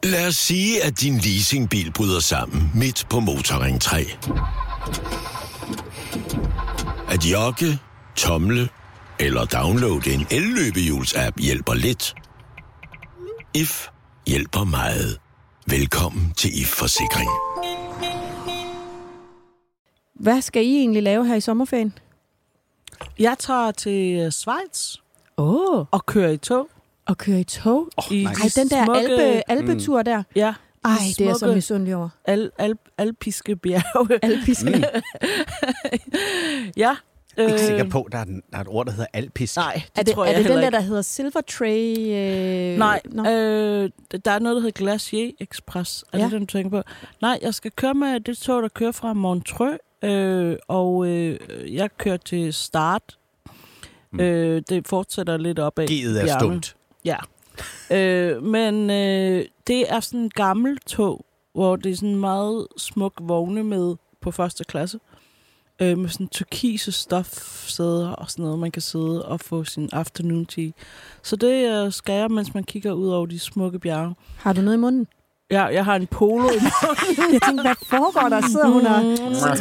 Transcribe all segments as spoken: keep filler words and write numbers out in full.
Lad os sige, at din leasingbil bryder sammen midt på Motorring tre. At jogge, tomle eller downloade en elløbehjuls-app hjælper lidt. If hjælper meget. Velkommen til If Forsikring. Hvad skal I egentlig lave her i sommerferien? Jeg tager til Schweiz Åh, oh, og kører i tog. og køre i tog. Oh, I nice. Ej, den der smukke- alpe, alpetur der. Ja. Ej, de det er så smukke misundelig over. Al, al, alpiske bjerge. Alpiske. Mm. Ja. Jeg er ikke øh, sikker på, at der er, en, der er et ord, der hedder alpisk. Nej, det, Er det, tror er jeg det den heller der, ikke. der hedder Silver Tray? Øh... Nej, Nå. øh, der er noget, der hedder Glacier Express. Er Ja. det, den, du tænker på? Nej, jeg skal køre med det tog, der kører fra Montreux, øh, og øh, jeg kører til Start. Mm. Øh, det fortsætter lidt op ad G'et er bjergene. stumt. Ja. øh, men øh, det er sådan en gammel tog, hvor det er sådan meget smuk vogne med på første klasse. Øh, med sådan turkise stofsæder og sådan noget, man kan sidde og få sin afternoon tea. Så det øh, skal jeg, mens man kigger ud over de smukke bjerge. Har du noget i munden? Ja, jeg har en polo i munden. Jeg tænkte, hvad foregår der? Sidder hun og...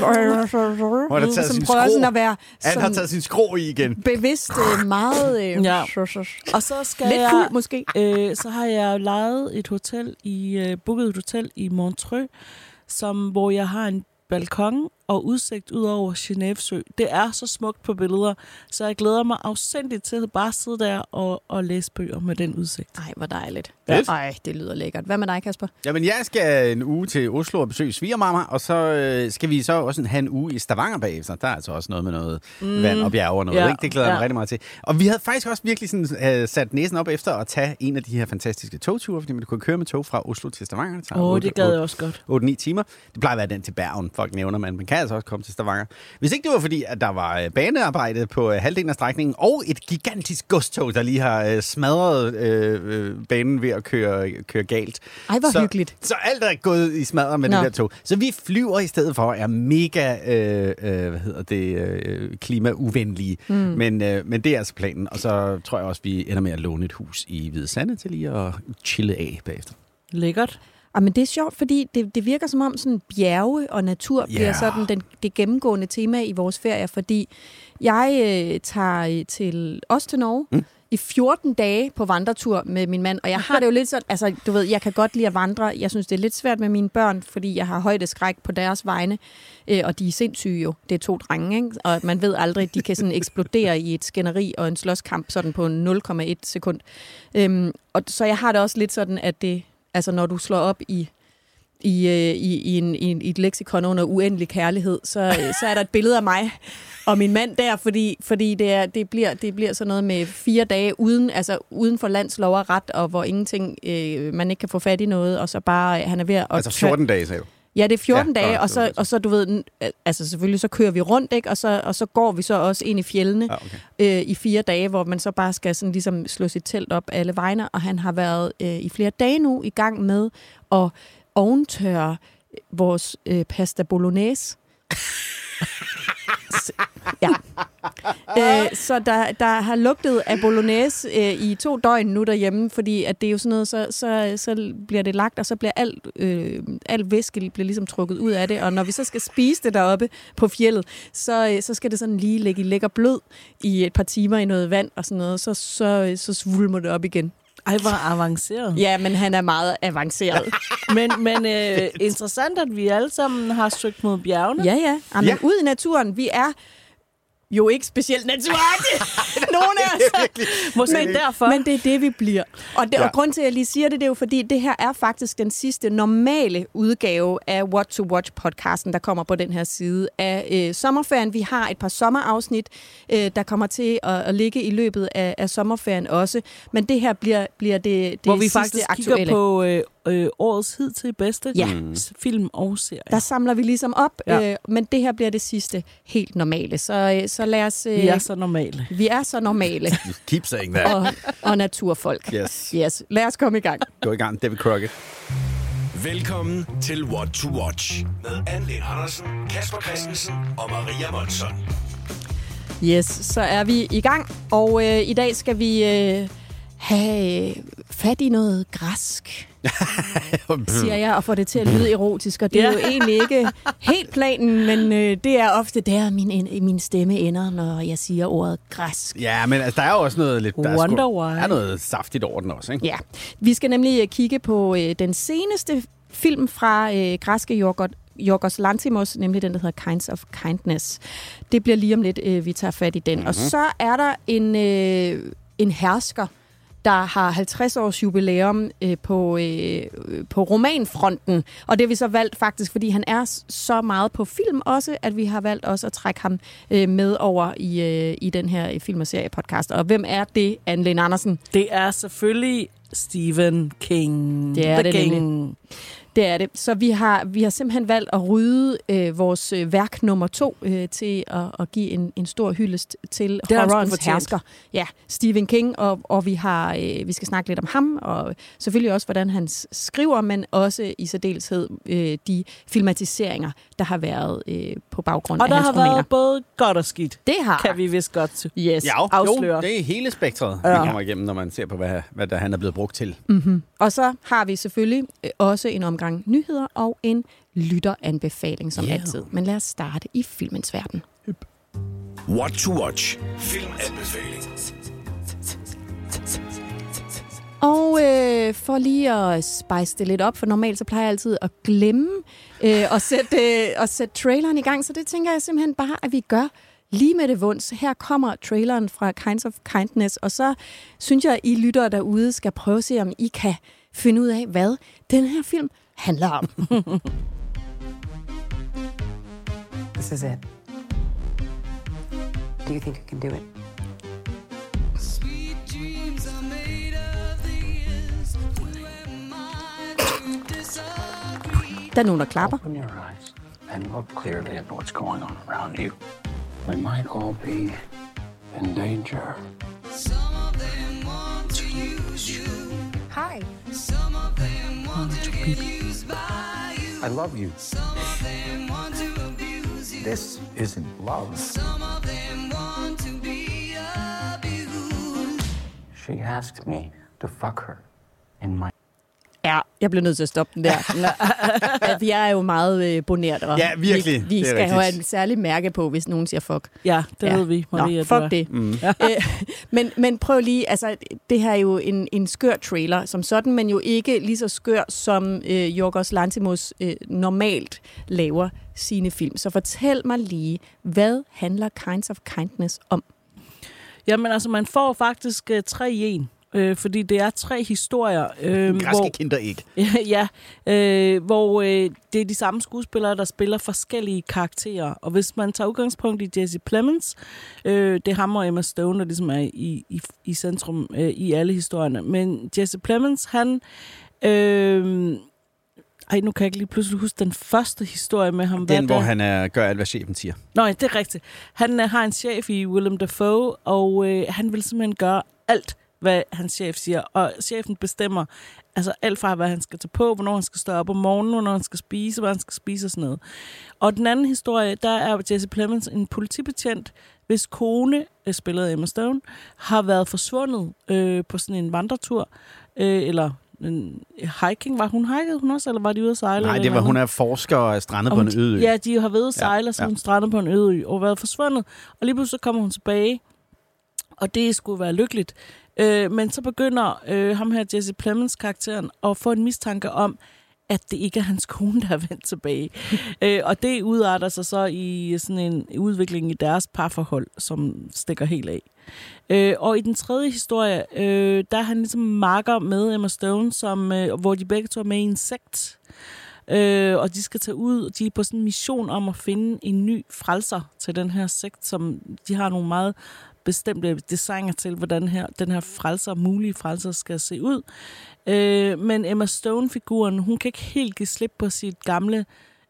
Hun har taget som sin prøver skrå. sådan at være Han har taget sin skrå i igen. bevidst øh, meget... Øh, Ja. Og så skal Lidt jeg... fuld måske. Øh, så har jeg lejet et hotel i... Øh, booket et hotel i Montreux, som, hvor jeg har en balkon og udsigt ud over Genève-sø. Det er så smukt på billeder, så jeg glæder mig afsindigt til at bare sidde der og, og læse bøger med den udsigt. Ej, hvor dejligt. Ja. Ej, det lyder lækkert. Hvad med dig, Kasper? Jamen, jeg skal en uge til Oslo og besøge svigermamma, og så øh, skal vi så også have en uge i Stavanger bagefter. Der er altså også noget med noget mm. vand og bjerge og noget, Ja. ikke? Det glæder jeg mig Ja. rigtig meget til. Og vi havde faktisk også virkelig sådan, øh, sat næsen op efter at tage en af de her fantastiske togture, fordi man kunne køre med tog fra Oslo til Stavanger. Åh, oh, det gad jeg også godt. otte ni timer. Det plejer at være den til Bergen, folk nævner man. Man kan altså også komme til Stavanger. Hvis ikke det var fordi, at der var øh, banearbejde på øh, halvdelen af strækningen, og et gigantisk godstog, der lige har øh, smadret øh, øh, banen ved at køre, køre galt. Ej, hvor så, hyggeligt. Så alt er gået i smadret med Nå. det der tog. Så vi flyver i stedet for, er mega øh, øh, hvad hedder det, øh, klimauvenlige. Mm. Men, øh, men det er altså planen. Og så tror jeg også, vi ender med at låne et hus i Hvide Sande til lige at chille af bagefter. Lækkert. Ah, men det er sjovt, fordi det, det virker som om sådan bjerge og natur Ja. bliver sådan den, det gennemgående tema i vores ferie, fordi jeg øh, tager til også til Norge mm. i fjorten dage på vandretur med min mand, og jeg har det jo lidt sådan, altså du ved, jeg kan godt lide at vandre, jeg synes det er lidt svært med mine børn, fordi jeg har højdeskræk på deres vegne, øh, og de er sindssyge jo, det er to drenge, ikke? Og man ved aldrig, de kan sådan eksplodere i et skænderi og en slåskamp sådan på nul komma et sekund. Øhm, og så jeg har det også lidt sådan, at det altså når du slår op i, i, i, i, en, i et leksikon under uendelig kærlighed, så, så er der et billede af mig og min mand der, fordi, fordi det, er, det, bliver, det bliver sådan noget med fire dage uden, altså uden for landslov og ret, og hvor ingenting, øh, man ikke kan få fat i noget, og så bare, han er ved at... Altså fjorten dage, sagde du? Ja, det er fjorten Ja, dage, godt, og så, og så, du ved, altså selvfølgelig, så kører vi rundt, ikke? Og så, og så går vi så også ind i fjellene Ja, okay. øh, i fire dage, hvor man så bare skal sådan ligesom slå sit telt op alle vegne, og han har været øh, i flere dage nu i gang med at oventørre vores øh, pasta bolognese. Ja. Øh, så der, der har lugtet af bolognese øh, i to døgn nu derhjemme, fordi at det er jo sådan noget, så, så, så bliver det lagt, og så bliver alt, øh, alt væske bliver ligesom trukket ud af det, og når vi så skal spise det deroppe på fjeldet, så, øh, så skal det sådan lige ligge i lækker blød i et par timer i noget vand og sådan noget, så, så, så svulmer det op igen. Ej, hvor avanceret. Ja, men han er meget avanceret. Men, men øh, interessant, at vi alle sammen har søgt mod bjergene. Ja, ja. Jamen, Ja. ud i naturen. Vi er jo ikke specielt naturagtige. Nogen af os. Måske men, derfor. Men det er det, vi bliver. Og, det, Ja. og grund til, at jeg lige siger det, det er jo fordi, det her er faktisk den sidste normale udgave af What to Watch-podcasten, der kommer på den her side af øh, sommerferien. Vi har et par sommerafsnit, øh, der kommer til at, at ligge i løbet af, af sommerferien også. Men det her bliver, bliver det, det Hvor vi sidste faktisk aktuelle. kigger på øh, øh, årets hidtil bedste Ja. mm. film og serier. Der samler vi ligesom op, Ja. øh, men det her bliver det sidste helt normale. Så, øh, så lad os... Øh, Vi er så normale. vi er så normale Keep saying that. og, og naturfolk. Yes. Yes. Lad os komme i gang. Gå i gang, David Crockett. Velkommen til What to Watch med Anne Andersen, Kasper Christensen og Maria Monson. Yes, så er vi i gang, og øh, i dag skal vi øh, have fat i noget græsk. siger jeg, og får det til at lyde erotisk, og det er Ja. jo egentlig ikke helt planen, men øh, det er ofte der, min, min stemme ender, når jeg siger ordet græsk. Ja, men altså, der er jo også noget lidt... Der er, Wonder sgu, why. der er noget saftigt over den også, ikke? Ja, vi skal nemlig øh, kigge på øh, den seneste film fra øh, græske Yorgos, Yorgos Lanthimos, nemlig den, der hedder Kinds of Kindness. Det bliver lige om lidt, øh, vi tager fat i den. Mm-hmm. Og så er der en, øh, en hersker, der har halvtreds års jubilæum øh, på, øh, på romanfronten. Og det har vi så valgt faktisk, fordi han er så meget på film også, at vi har valgt også at trække ham øh, med over i, øh, i den her film- og serie-podcast. Og hvem er det, Anne-Lene Andersen? Det er selvfølgelig Stephen King. Det er The det King. Det er det. Så vi har, vi har simpelthen valgt at rydde øh, vores øh, værk nummer to øh, til at, at give en, en stor hyldest til Det har han sgu horrorens fortjent. hersker. Ja, Stephen King, og, og vi har øh, vi skal snakke lidt om ham, og selvfølgelig også, hvordan han s- skriver, men også i særdeleshed øh, de filmatiseringer, der har været øh, på baggrund Og af der hans har romaner. været både godt og skidt, Det har kan vi vist godt til. Yes. Ja, jo, afsløre. jo, det er hele spektret, Ja. vi kommer igennem, når man ser på, hvad, hvad der han er blevet brugt til. Mm-hmm. Og så har vi selvfølgelig øh, også en omgang nyheder og en lytteranbefaling, som Ja. yeah. altid. Men lad os starte i filmens verden. What to watch. Filmanbefaling. Og øh, for lige at spice det lidt op, for normalt så plejer jeg altid at glemme øh, at, sætte, øh, at sætte traileren i gang, så det tænker jeg simpelthen bare, at vi gør lige med det vunds. Her kommer traileren fra Kinds of Kindness, og så synes jeg, at I lyttere derude skal prøve at se, om I kan finde ud af, hvad den her film handler om. This is it. Do you think you can do it? Der er nogen, der klapper. Open your eyes and look clearly at what's going on around you. We might all be in danger. Hi. I love you. This isn't love. She asked me to fuck her in my... Ja, jeg bliver nødt til at stoppe den der. At jeg er jo meget øh, bonert, og Ja, virkelig. vi, vi Det er skal rigtigt. jo have en særlig mærke på, hvis nogen siger fuck. Ja, det Ja. ved vi, Maria. Nå, du er. fuck det. Mm. øh, men, men prøv lige, altså, det her er jo en, en skør trailer som sådan, men jo ikke lige så skør, som øh, Yorgos Lanthimos øh, normalt laver sine film. Så fortæl mig lige, hvad handler Kinds of Kindness om? Jamen altså, man får faktisk uh, tre i en. Øh, fordi det er tre historier, øh, Græske hvor, kinder ikke. ja, øh, hvor øh, det er de samme skuespillere, der spiller forskellige karakterer. Og hvis man tager udgangspunkt i Jesse Plemons, øh, det er ham og Emma Stone, der ligesom er i, i, i centrum øh, i alle historierne. Men Jesse Plemons, han... Øh, ej, nu kan jeg ikke lige pludselig huske den første historie med ham. Den, Hvad hvor der- han er, gør alt, hvad chefen siger. Nå, det er rigtigt. Han øh, har en chef i Willem Dafoe, og øh, han vil simpelthen gøre alt, hvad hans chef siger. Og chefen bestemmer altså alt fra, hvad han skal tage på, hvornår han skal stå op om morgenen, hvornår han skal spise, hvad han skal spise og sådan noget. Og den anden historie, der er Jesse Plemons en politibetjent, hvis kone, øh, spillet af Emma Stone, har været forsvundet øh, på sådan en vandretur, øh, eller en hiking. Var hun hiket hun også, eller var de ude at sejle? Nej, eller det var, noget? hun er forsker og er strandet Og på hun- en øde ø. Ja, de har været sejle, Ja, og så ja. hun strandet på en øde ø, og været forsvundet. Og lige pludselig så kommer hun tilbage, og det skulle være lykkeligt. Øh, men så begynder øh, ham her, Jesse Plemons karakteren, at få en mistanke om, at det ikke er hans kone, der er vendt tilbage. øh, og det udarter sig så i sådan en udvikling i deres parforhold, som stikker helt af. Øh, og i den tredje historie, øh, der er han ligesom makker med Emma Stone, som, øh, hvor de begge to er med i en sekt. Øh, og de skal tage ud, de er på sådan en mission om at finde en ny frelser til den her sekt, som de har nogle meget bestemte designer til, hvordan her, den her frelser, mulige frelser, skal se ud. Øh, men Emma Stone-figuren, hun kan ikke helt give slip på sit gamle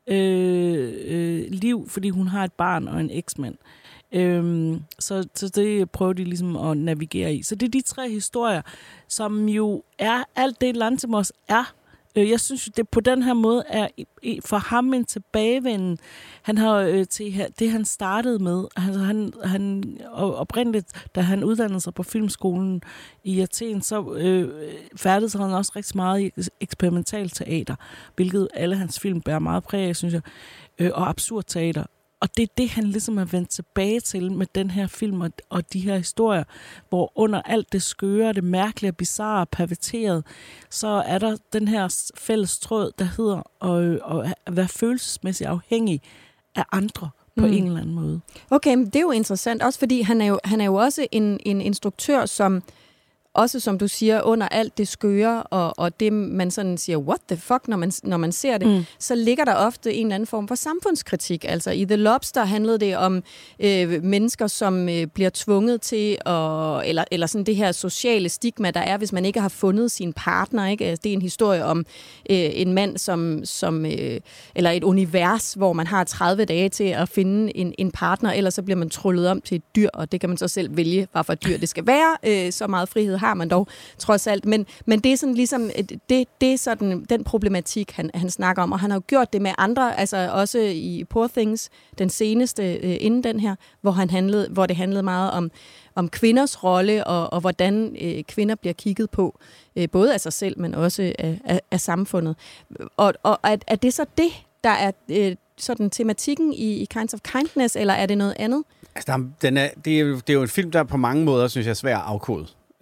øh, øh, liv, fordi hun har et barn og en eksmand. Øhm, så, så det prøver de ligesom at navigere i. Så det er de tre historier, som jo er alt det, Lanthimos er. Øh, jeg synes, det på den her måde er for ham en tilbagevenden. Han har øh, til det, han startede med. Altså, han, han oprindeligt, da han uddannede sig på filmskolen i Athen, så øh, færdedes han også rigtig meget i eksperimentalt teater, hvilket alle hans film bærer meget præg af, synes jeg, øh, og absurd teater. Og det er det, han ligesom er vendt tilbage til med den her film og, og de her historier, hvor under alt det skøre, det mærkelige, bizarre, perverterede, så er der den her fælles tråd, der hedder at, at være følelsesmæssigt afhængig af andre på mm. en eller anden måde. Okay, men det er jo interessant, også fordi han er jo, han er jo også en, en instruktør, som også, som du siger, under alt det skøre, og, og det, man sådan siger, what the fuck, når man, når man ser det, mm. så ligger der ofte en eller anden form for samfundskritik. Altså, i The Lobster handlede det om øh, mennesker, som øh, bliver tvunget til, at, eller, eller sådan det her sociale stigma, der er, hvis man ikke har fundet sin partner, ikke? Altså, det er en historie om øh, en mand, som, som øh, eller et univers, hvor man har tredive dage til at finde en, en partner, ellers så bliver man trullet om til et dyr, og det kan man så selv vælge, hvad for et dyr det skal være. Øh, så meget frihed har man dog trods alt, men, men det er sådan ligesom det, det er sådan den problematik, han, han snakker om, og han har jo gjort det med andre, altså også i Poor Things, den seneste øh, inden den her, hvor, han handlede, hvor det handlede meget om, om kvinders rolle, og, og hvordan øh, kvinder bliver kigget på, øh, både af sig selv, men også af, af, af samfundet. Og, og er, er det så det, der er øh, sådan tematikken i, i Kinds of Kindness, eller er det noget andet? Altså, der, den er, det, er jo, det er jo en film, der på mange måder, synes jeg, er svær at afkode.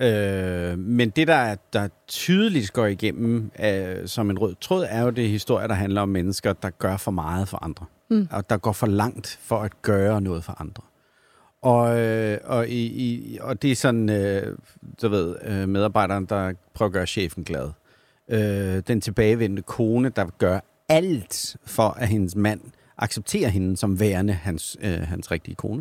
Øh, men det, der, der tydeligt går igennem øh, som en rød tråd, er jo det historie, der handler om mennesker, der gør for meget for andre. Mm. Og der går for langt for at gøre noget for andre. Og, øh, og, i, i, og det er sådan, øh, du ved, øh, medarbejderen, der prøver at gøre chefen glad. Øh, den tilbagevendte kone, der gør alt for, at hendes mand accepterer hende som værende hans, øh, hans rigtige kone.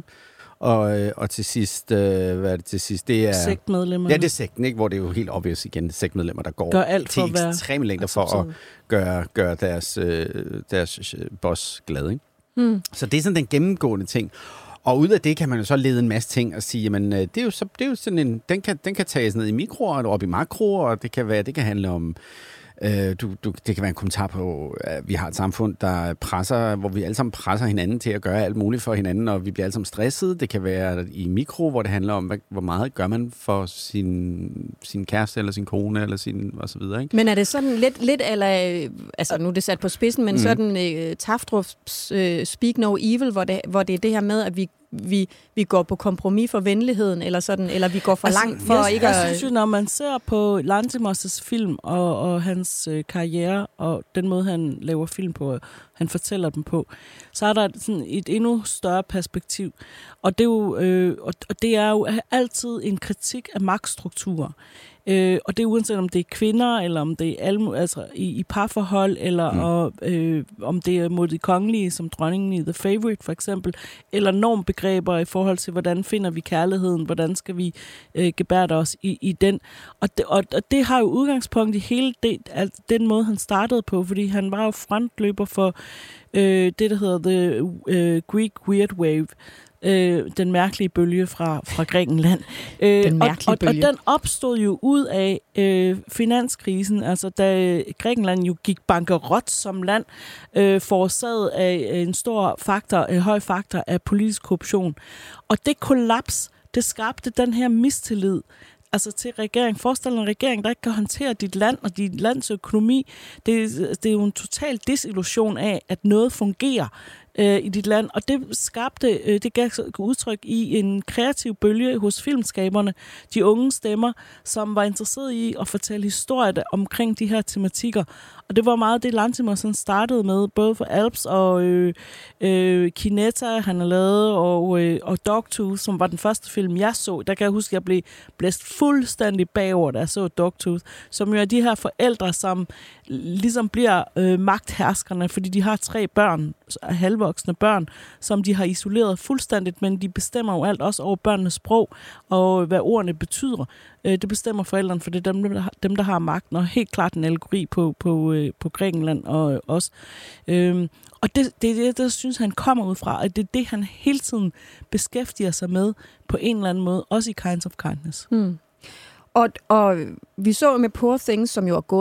Og, og til sidst, øh, hvad er det til sidst? Det er sektmedlemmer. Ja, det er sekten, ikke? Hvor det er jo helt obvious igen, sektmedlemmer, der går gør alt til for ekstreme længder for at gøre, gøre deres, øh, deres boss glad, ikke? Mm. Så det er sådan den gennemgående ting. Og ud af det kan man jo så lede en masse ting og sige, jamen det er jo, så, det er jo sådan en, den kan, den kan tages ned i mikroer og op i makroer, og det kan være, det kan handle om Øh, du, du, det kan være en kommentar på, at vi har et samfund, der presser, hvor vi alle sammen presser hinanden til at gøre alt muligt for hinanden, og vi bliver alle sammen stressede. Det kan være i mikro, hvor det handler om, hvad, hvor meget gør man for sin, sin kæreste, eller sin kone, eller sin, og så videre, ikke? Men er det sådan lidt, lidt eller, altså nu er det sat på spidsen, men mm. sådan uh, Tafdrups uh, Speak No Evil, hvor det, hvor det er det her med, at vi Vi, vi går på kompromis for venligheden, eller sådan, eller vi går for altså, langt for jeg, ikke jeg at... Jeg synes jo, når man ser på Lanthimos' film og, og hans øh, karriere, og den måde, han laver film på, og han fortæller dem på, så er der sådan et endnu større perspektiv. Og det er jo, øh, og, og det er jo altid en kritik af magtstrukturer. Øh, og det er uanset om det er kvinder, eller om det er alle, altså i, i parforhold, eller mm. og, øh, om det er mod de kongelige, som dronningen i The Favourite for eksempel, eller normbegreber i forhold til, hvordan finder vi kærligheden, hvordan skal vi øh, gebærde os i, i den. Og det, og, og det har jo udgangspunkt i hele det, altså den måde, han startede på, fordi han var jo frontløber for øh, det, der hedder The øh, Greek Weird Wave, Øh, den mærkelige bølge fra, fra Grækenland. Øh, den mærkelige og, bølge. Og, og den opstod jo ud af øh, finanskrisen, altså da Grækenland jo gik bankerot som land, øh, forårsaget af en stor faktor, en høj faktor af politisk korruption. Og det kollaps, det skabte den her mistillid, altså til regeringen. Forestil dig en regering, der ikke kan håndtere dit land og dit lands økonomi. Det, det er jo en total desillusion af, at noget fungerer øh, i dit land. Og det skabte, øh, det gav udtryk i en kreativ bølge hos filmskaberne, de unge stemmer, som var interesseret i at fortælle historier omkring de her tematikker. Og det var meget det, Lanthimos startede med, både for Alps og øh, øh, Kineta, han har lavet, og, øh, og Dogtooth, som var den første film, jeg så. Der kan jeg huske, at jeg blev blæst fuldstændig bagover, da jeg så Dogtooth, som jo er de her forældre, som ligesom bliver øh, magtherskerne, fordi de har tre børn, halvvoksne børn, som de har isoleret fuldstændigt, men de bestemmer jo alt, også over børnenes sprog, og hvad ordene betyder. Det bestemmer forældrene, for det er dem, der har, dem, der har magten, og helt klart en allegori på, på, på Grækenland og os. Øhm, og det, det er det, der synes han kommer ud fra, og det er det, han hele tiden beskæftiger sig med på en eller anden måde, også i Kinds of Kindness. Hmm. Og, og vi så med Poor Things, som jo er gået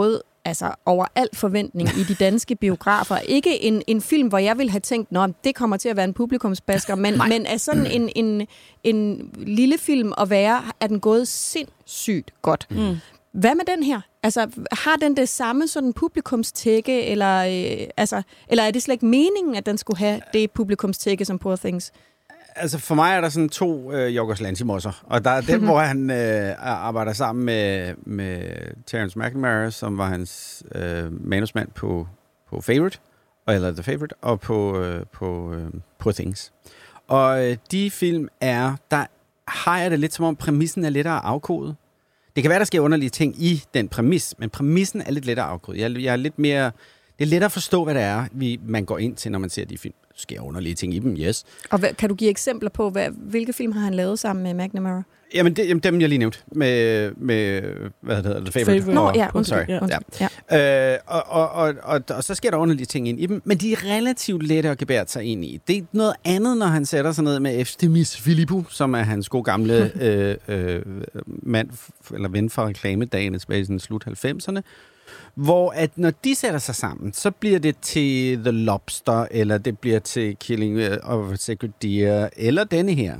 altså over al forventning i de danske biografer. Ikke en, en film, hvor jeg ville have tænkt, nå, det kommer til at være en publikumsbasker, men, men er sådan en, en, en lille film at være, er den gået sindssygt godt. Mm. Hvad med den her? Altså, har den det samme sådan publikumstække, eller, øh, altså, eller er det slet ikke meningen, at den skulle have det publikumstække som Poor Things? Altså, for mig er der sådan to øh, Yorgos Lanthimos'er, og der er den, hvor han øh, arbejder sammen med, med Terence McNamara, som var hans øh, manusmand på, på Favorite, eller The Favorite, og på, øh, på øh, Poor Things. Og øh, de film er, der har jeg det lidt som om præmissen er lettere afkodet. Det kan være, der sker underlige ting i den præmis, men præmissen er lidt lettere afkodet. Jeg, jeg er lidt mere, det er lettere at forstå, hvad det er, vi, man går ind til, når man ser de film. Der sker underlige ting i dem, yes. Og hvad, kan du give eksempler på, hvad, hvilke film har han lavet sammen med McNamara? Jamen, det, jamen dem, jeg lige nævnte, med, med hvad hedder det, The Favorite. Favorite. Nå, ja, undskyld. Sorry. undskyld, Ja. ja. Øh, og, og, og, og, og så sker der underlige ting ind i dem, men de er relativt lette at gebære sig ind i. Det er noget andet, når han sætter sig ned med Eftemis Philippou, som er hans gode gamle øh, øh, mand, eller ven fra reklamedagen tilbage i slut halvfemserne, hvor at når de sætter sig sammen, så bliver det til The Lobster, eller det bliver til Killing of a Sacred Deer, eller denne her.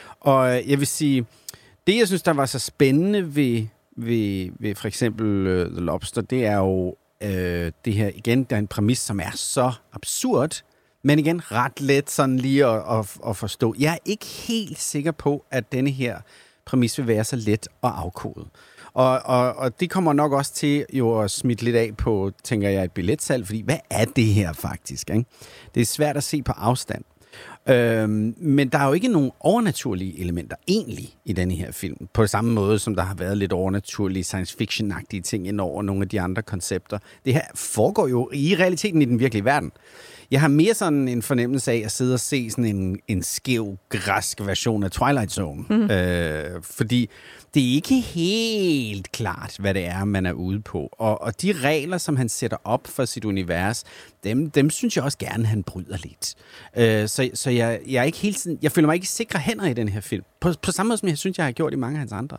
Og jeg vil sige, det jeg synes, der var så spændende ved, ved, ved for eksempel uh, The Lobster, det er jo øh, det her, igen, der er en præmis, som er så absurd, men igen ret let sådan lige at, at, at forstå. Jeg er ikke helt sikker på, at denne her præmis vil være så let at afkode. Og, og, og det kommer nok også til jo at smitte lidt af på, tænker jeg, et billetsalg, fordi hvad er det her faktisk? Ikke? Det er svært at se på afstand. Øhm, men der er jo ikke nogen overnaturlige elementer egentlig i denne her film, på samme måde som der har været lidt overnaturlige science fiction-agtige ting ind over nogle af de andre koncepter. Det her foregår jo i realiteten i den virkelige verden. Jeg har mere sådan en fornemmelse af at sidde og se sådan en, en skæv, græsk version af Twilight Zone. Mm. Øh, fordi det er ikke helt klart, hvad det er, man er ude på. Og, og de regler, som han sætter op for sit univers, dem, dem synes jeg også gerne, han bryder lidt. Øh, så så jeg, jeg, er ikke helt sådan, jeg føler mig ikke sikre hænder i den her film. På, på samme måde, som jeg synes, jeg har gjort i mange af hans andre.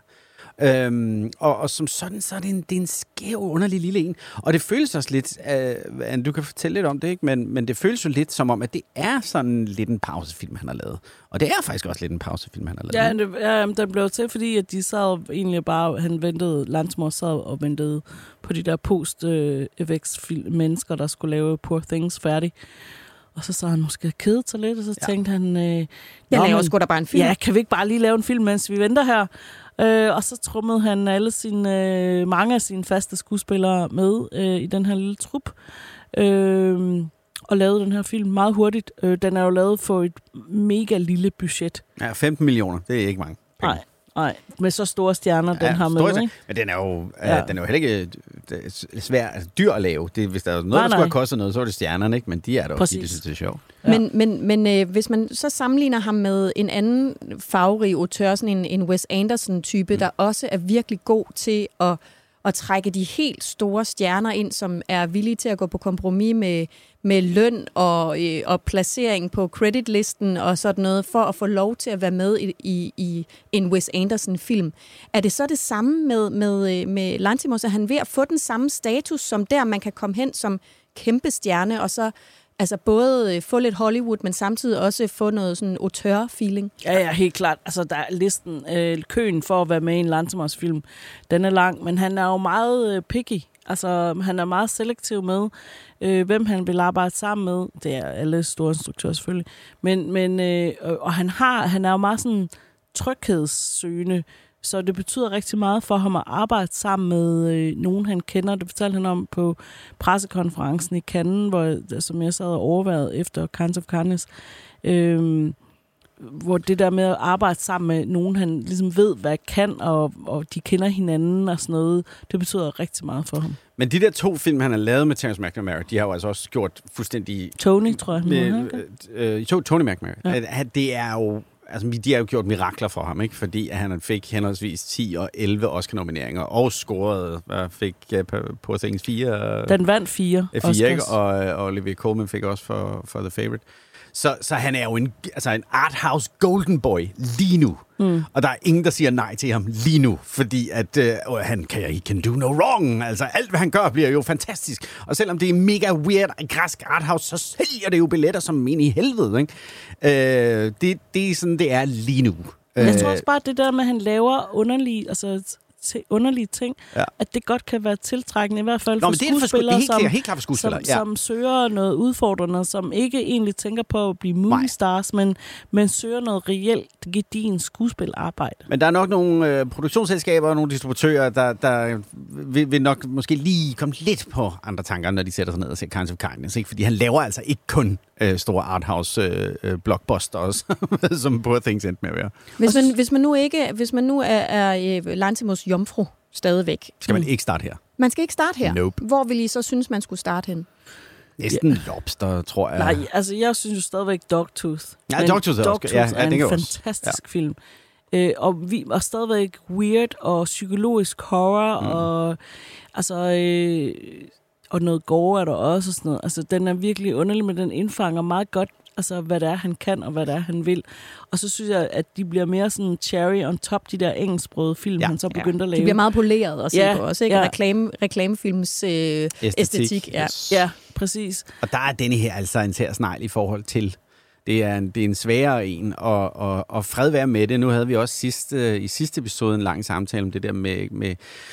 Øhm, og, og som sådan, så er det en, det er en skæv, underlig lille en. Og det føles også lidt, øh, du kan fortælle lidt om det, ikke? Men, men det føles jo lidt som om, at det er sådan lidt en pausefilm, han har lavet. Og det er faktisk også lidt en pausefilm, han har lavet. Ja, det, ja den blev til, fordi at de sad egentlig bare, han ventede, Lanthimos sad og ventede på de der post-effects-mennesker, der skulle lave Poor Things færdig. Og så sad han måske kedet sig lidt, og så ja. tænkte han... Øh, jeg laver sgu da bare en film. Ja, kan vi ikke bare lige lave en film, mens vi venter her? Øh, og så trummede han alle sine, øh, mange af sine faste skuespillere med øh, i den her lille trup. Øh, og lavede den her film meget hurtigt. Øh, den er jo lavet for et mega lille budget. Ja, femten millioner, det er ikke mange penge. Nej. Nej, med så store stjerner, ja, den har med, ikke? Men den er jo, ja. uh, den er jo heller ikke svær, altså, dyr at lave. Det, hvis der er noget, nej, der skulle have kostet noget, så er det stjernerne, ikke? Men de er der også, de synes, det er sjovt. Ja. Men, men, men øh, hvis man så sammenligner ham med en anden farverig autør, sådan en, en Wes Anderson-type, mm. der også er virkelig god til at, at trække de helt store stjerner ind, som er villige til at gå på kompromis med, med løn og, øh, og placering på creditlisten og sådan noget, for at få lov til at være med i, i, i en Wes Anderson-film. Er det så det samme med, med, med Lanthimos? Er han ved at få den samme status, som der man kan komme hen som kæmpe stjerne, og så altså både få lidt Hollywood, men samtidig også få noget sådan auteur-feeling? Ja, ja, helt klart. Altså, der er listen, øh, køen for at være med i en Lanthimos-film, den er lang, men han er jo meget øh, picky. Altså, han er meget selektiv med, øh, hvem han vil arbejde sammen med. Det er alle store instruktører selvfølgelig. Men, men øh, og han, har, han er jo meget sådan tryghedssøgende, så det betyder rigtig meget for ham at arbejde sammen med øh, nogen, han kender. Det fortalte han om på pressekonferencen i Cannes, hvor, som jeg sad og overvejede efter Kinds of Kindness. Øh, hvor det der med at arbejde sammen med nogen, han ligesom ved, hvad kan, og, og de kender hinanden og sådan noget, det betyder rigtig meget for ham. Men de der to film, han har lavet med Terence McNamara, de har jo altså også gjort fuldstændig... Tony, tror jeg. Med, øh, øh, Tony McNamara. Ja. Det er jo... Altså, de har jo gjort mirakler for ham, ikke? Fordi han fik henholdsvis ti og elleve Oscar-nomineringer, og scorede, hvad fik uh, Poor Things fire? Den vandt fire fire, ikke? Og, og Olivia Colman fik også for, for The Favorite. Så, så han er jo en, altså en arthouse golden boy lige nu. Mm. Og der er ingen, der siger nej til ham lige nu, fordi at uh, han kan, he can do no wrong. Altså alt, hvad han gør, bliver jo fantastisk. Og selvom det er mega weird og græsk arthouse, så sælger det jo billetter som ind i helvede. Ikke? Uh, det, det er sådan, det er lige nu. Jeg tror også bare, det der med, at han laver underlige, altså, til underlige ting, ja. At det godt kan være tiltrækkende, i hvert fald Nå, for skuespillere, skuespillere, helt, som, helt klart for skuespillere. Som, ja. som søger noget udfordrende, som ikke egentlig tænker på at blive movie stars, men, men søger noget reelt gedigen skuespilarbejde. Men der er nok nogle øh, produktionsselskaber og nogle distributører, der, der vil, vil nok måske lige komme lidt på andre tanker, når de sætter sig ned og ser Kinds of Kindness. Ikke? Fordi han laver altså ikke kun øh, store arthouse øh, blockbusters, som Poor Things endte med at være. Hvis man, hvis man nu ikke, hvis man nu er, er Lanthimos jomfru stadigvæk. Skal man ikke starte her? Man skal ikke starte her. Nope. Hvor vil I så synes, man skulle starte hen? Næsten ja. Lobster, tror jeg. Nej, altså jeg synes jo stadigvæk Dogtooth. Ja, Dogtooth er, Dogtooth ja, ja, er en også. fantastisk ja. film. Øh, og vi er stadigvæk weird og psykologisk horror, mm. og altså... Øh, og noget gore er der også og sådan noget. Altså, den er virkelig underlig, men den indfanger meget godt, altså, hvad det er, han kan, og hvad det er, han vil. Og så synes jeg, at de bliver mere sådan cherry on top, de der engelsksprogede film, ja. Han så begyndte ja. At lave. De bliver meget poleret at se ja. på også, ikke? Ja. Reklame, reklamefilms øh, æstetik. æstetik ja. Yes. Ja, præcis. Og der er denne her altså en tærsnegl i forhold til. Det er en, det er en sværere en, og, og, og fred være med det. Nu havde vi også sidste, i sidste episode en lang samtale om det der med... med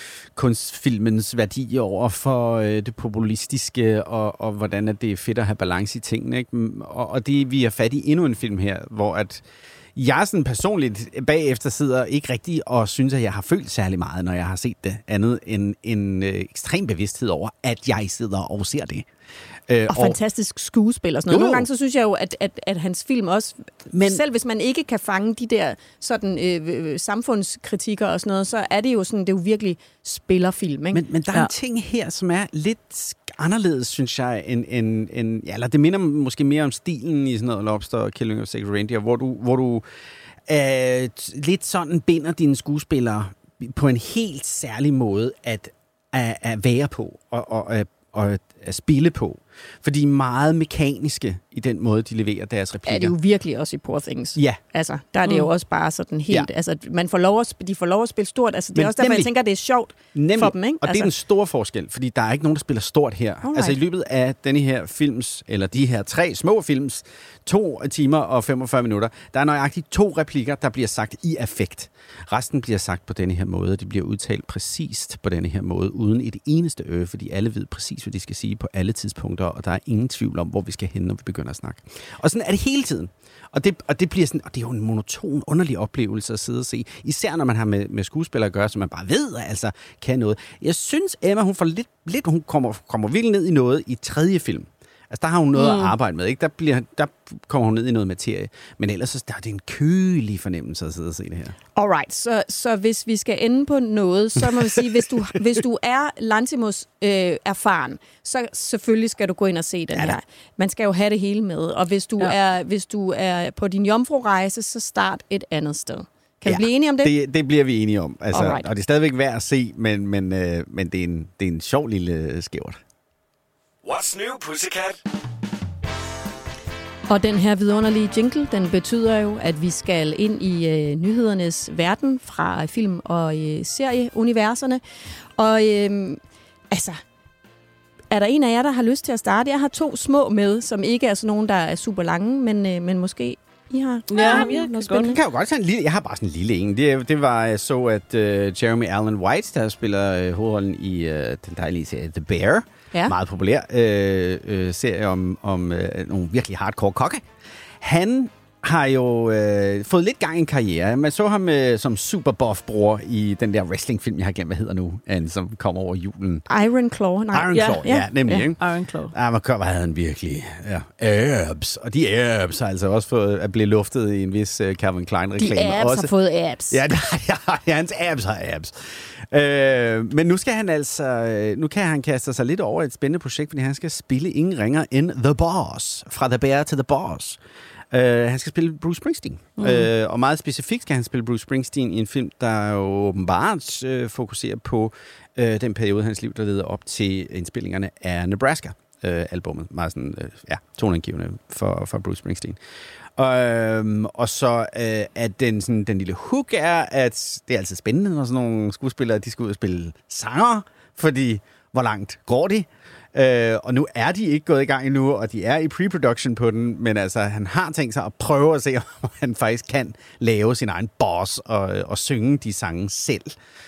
kunstfilmens værdi over for øh, det populistiske, og, og hvordan at det er fedt at have balance i tingene. Ikke? Og, og det vi er fat i endnu en film her, hvor at jeg sådan personligt bagefter sidder ikke rigtig og synes, at jeg har følt særlig meget, når jeg har set det andet end en øh, ekstrem bevidsthed over, at jeg sidder og ser det. Øh, og, og fantastisk skuespil og sådan noget. Nogle gange så synes jeg jo, at, at, at hans film også, men, selv hvis man ikke kan fange de der sådan, øh, samfundskritikker og sådan noget, så er det jo sådan, det er jo virkelig spillerfilm. Ikke? Men, men der er ja. en ting her, som er lidt anderledes, synes jeg, end, end, end ja, eller det minder måske mere om stilen i sådan noget Lobster og Killing of Sacred Reindeer, hvor du, hvor du øh, lidt sådan binder dine skuespillere på en helt særlig måde at, at, at være på og, og, og, og at spille på. For de er meget mekaniske i den måde, de leverer deres replikker. Ja, det er jo virkelig også i Poor Things. Ja. Altså, der er det mm. jo også bare sådan helt... Ja. Altså, man får lov at, de får lov at spille stort. Altså, det er Men også derfor, nemlig, jeg tænker, det er sjovt nemlig, for dem, ikke? Og altså. Det er den store forskel, fordi der er ikke nogen, der spiller stort her. Alright. Altså, i løbet af denne her films, eller de her tre små films, to timer og femogfyrre minutter, der er nøjagtigt to replikker, der bliver sagt i affekt. Resten bliver sagt på denne her måde. De bliver udtalt præcist på denne her måde, uden et eneste øre, fordi alle ved præcis, hvad de skal sige på alle tidspunkter, og der er ingen tvivl om, hvor vi skal hen, når vi begynder at snakke. Og sådan er det hele tiden. Og det, og det bliver sådan, og det er jo en monoton, underlig oplevelse at sidde og se. Især når man har med, med skuespillere at gøre, som man bare ved, altså kan noget. Jeg synes, Emma, hun får lidt, lidt hun kommer, kommer virkelig ned i noget i tredje film. Altså, der har hun noget mm. at arbejde med, ikke? Der, bliver, der kommer hun ned i noget materie. Men ellers så der er det en kølig fornemmelse at sidde og se det her. Alright, så, så hvis vi skal ende på noget, så må vi sige, hvis du, hvis du er Lanthimos øh, erfaren, så selvfølgelig skal du gå ind og se den ja, her. Man skal jo have det hele med. Og hvis du, ja. er, hvis du er på din jomfru-rejse, så start et andet sted. Kan ja, vi blive enige om det? det? Det bliver vi enige om. Altså, og det er stadigvæk værd at se, men, men, øh, men det, er en, det er en sjov lille skævert. What's new, Pussycat? Og den her vidunderlige jingle, den betyder jo, at vi skal ind i øh, nyhedernes verden fra film- og øh, serieuniverserne. Og øh, altså, er der en af jer, der har lyst til at starte? Jeg har to små med, som ikke er sådan nogen, der er super lange, men, øh, men måske I har ja, ja, noget kan spændende. Kan jo godt tage en lille, jeg har bare sådan en lille en. Det, det var så, at uh, Jeremy Allen White, der spiller uh, hovedrollen i uh, den dejlige serie The Bear, ja. Meget populær uh, uh, serie om, om uh, nogle virkelig hardcore kokke. Han har jo øh, fået lidt gang i en karriere. Man så ham øh, som super buff bror i den der wrestlingfilm, jeg har glemt, hvad hedder nu, an, som kommer over julen. Iron Claw. Nej. Iron Claw, ja, ja, ja nemlig. Ja. Ikke? Iron Claw. Ja, man kører, hvad havde han virkelig? Ja. Abs. Og de abs har altså også fået at blive luftet i en vis uh, Calvin Klein-reklame. De abs også. Har fået abs. Ja, ja, ja, hans abs har abs. Øh, men nu skal han altså, nu kan han kaste sig lidt over et spændende projekt, fordi han skal spille ingen ringer end The Boss. Fra The Bear til The Boss. Uh, han skal spille Bruce Springsteen. Mm. Uh, og meget specifikt skal han spille Bruce Springsteen i en film, der jo åbenbart uh, fokuserer på uh, den periode af hans liv, der leder op til indspillingerne af Nebraska. Uh, albumet. Meget sådan, uh, ja, toneangivende for, for Bruce Springsteen. Og, øhm, og så øh, at den, sådan, den lille hook er, at det er altid spændende, når sådan nogle skuespillere de skal ud og spille sanger, fordi hvor langt går de? Øh, og nu er de ikke gået i gang endnu, og de er i pre-production på den, men altså, han har tænkt sig at prøve at se, om han faktisk kan lave sin egen boss og, og synge de sange selv.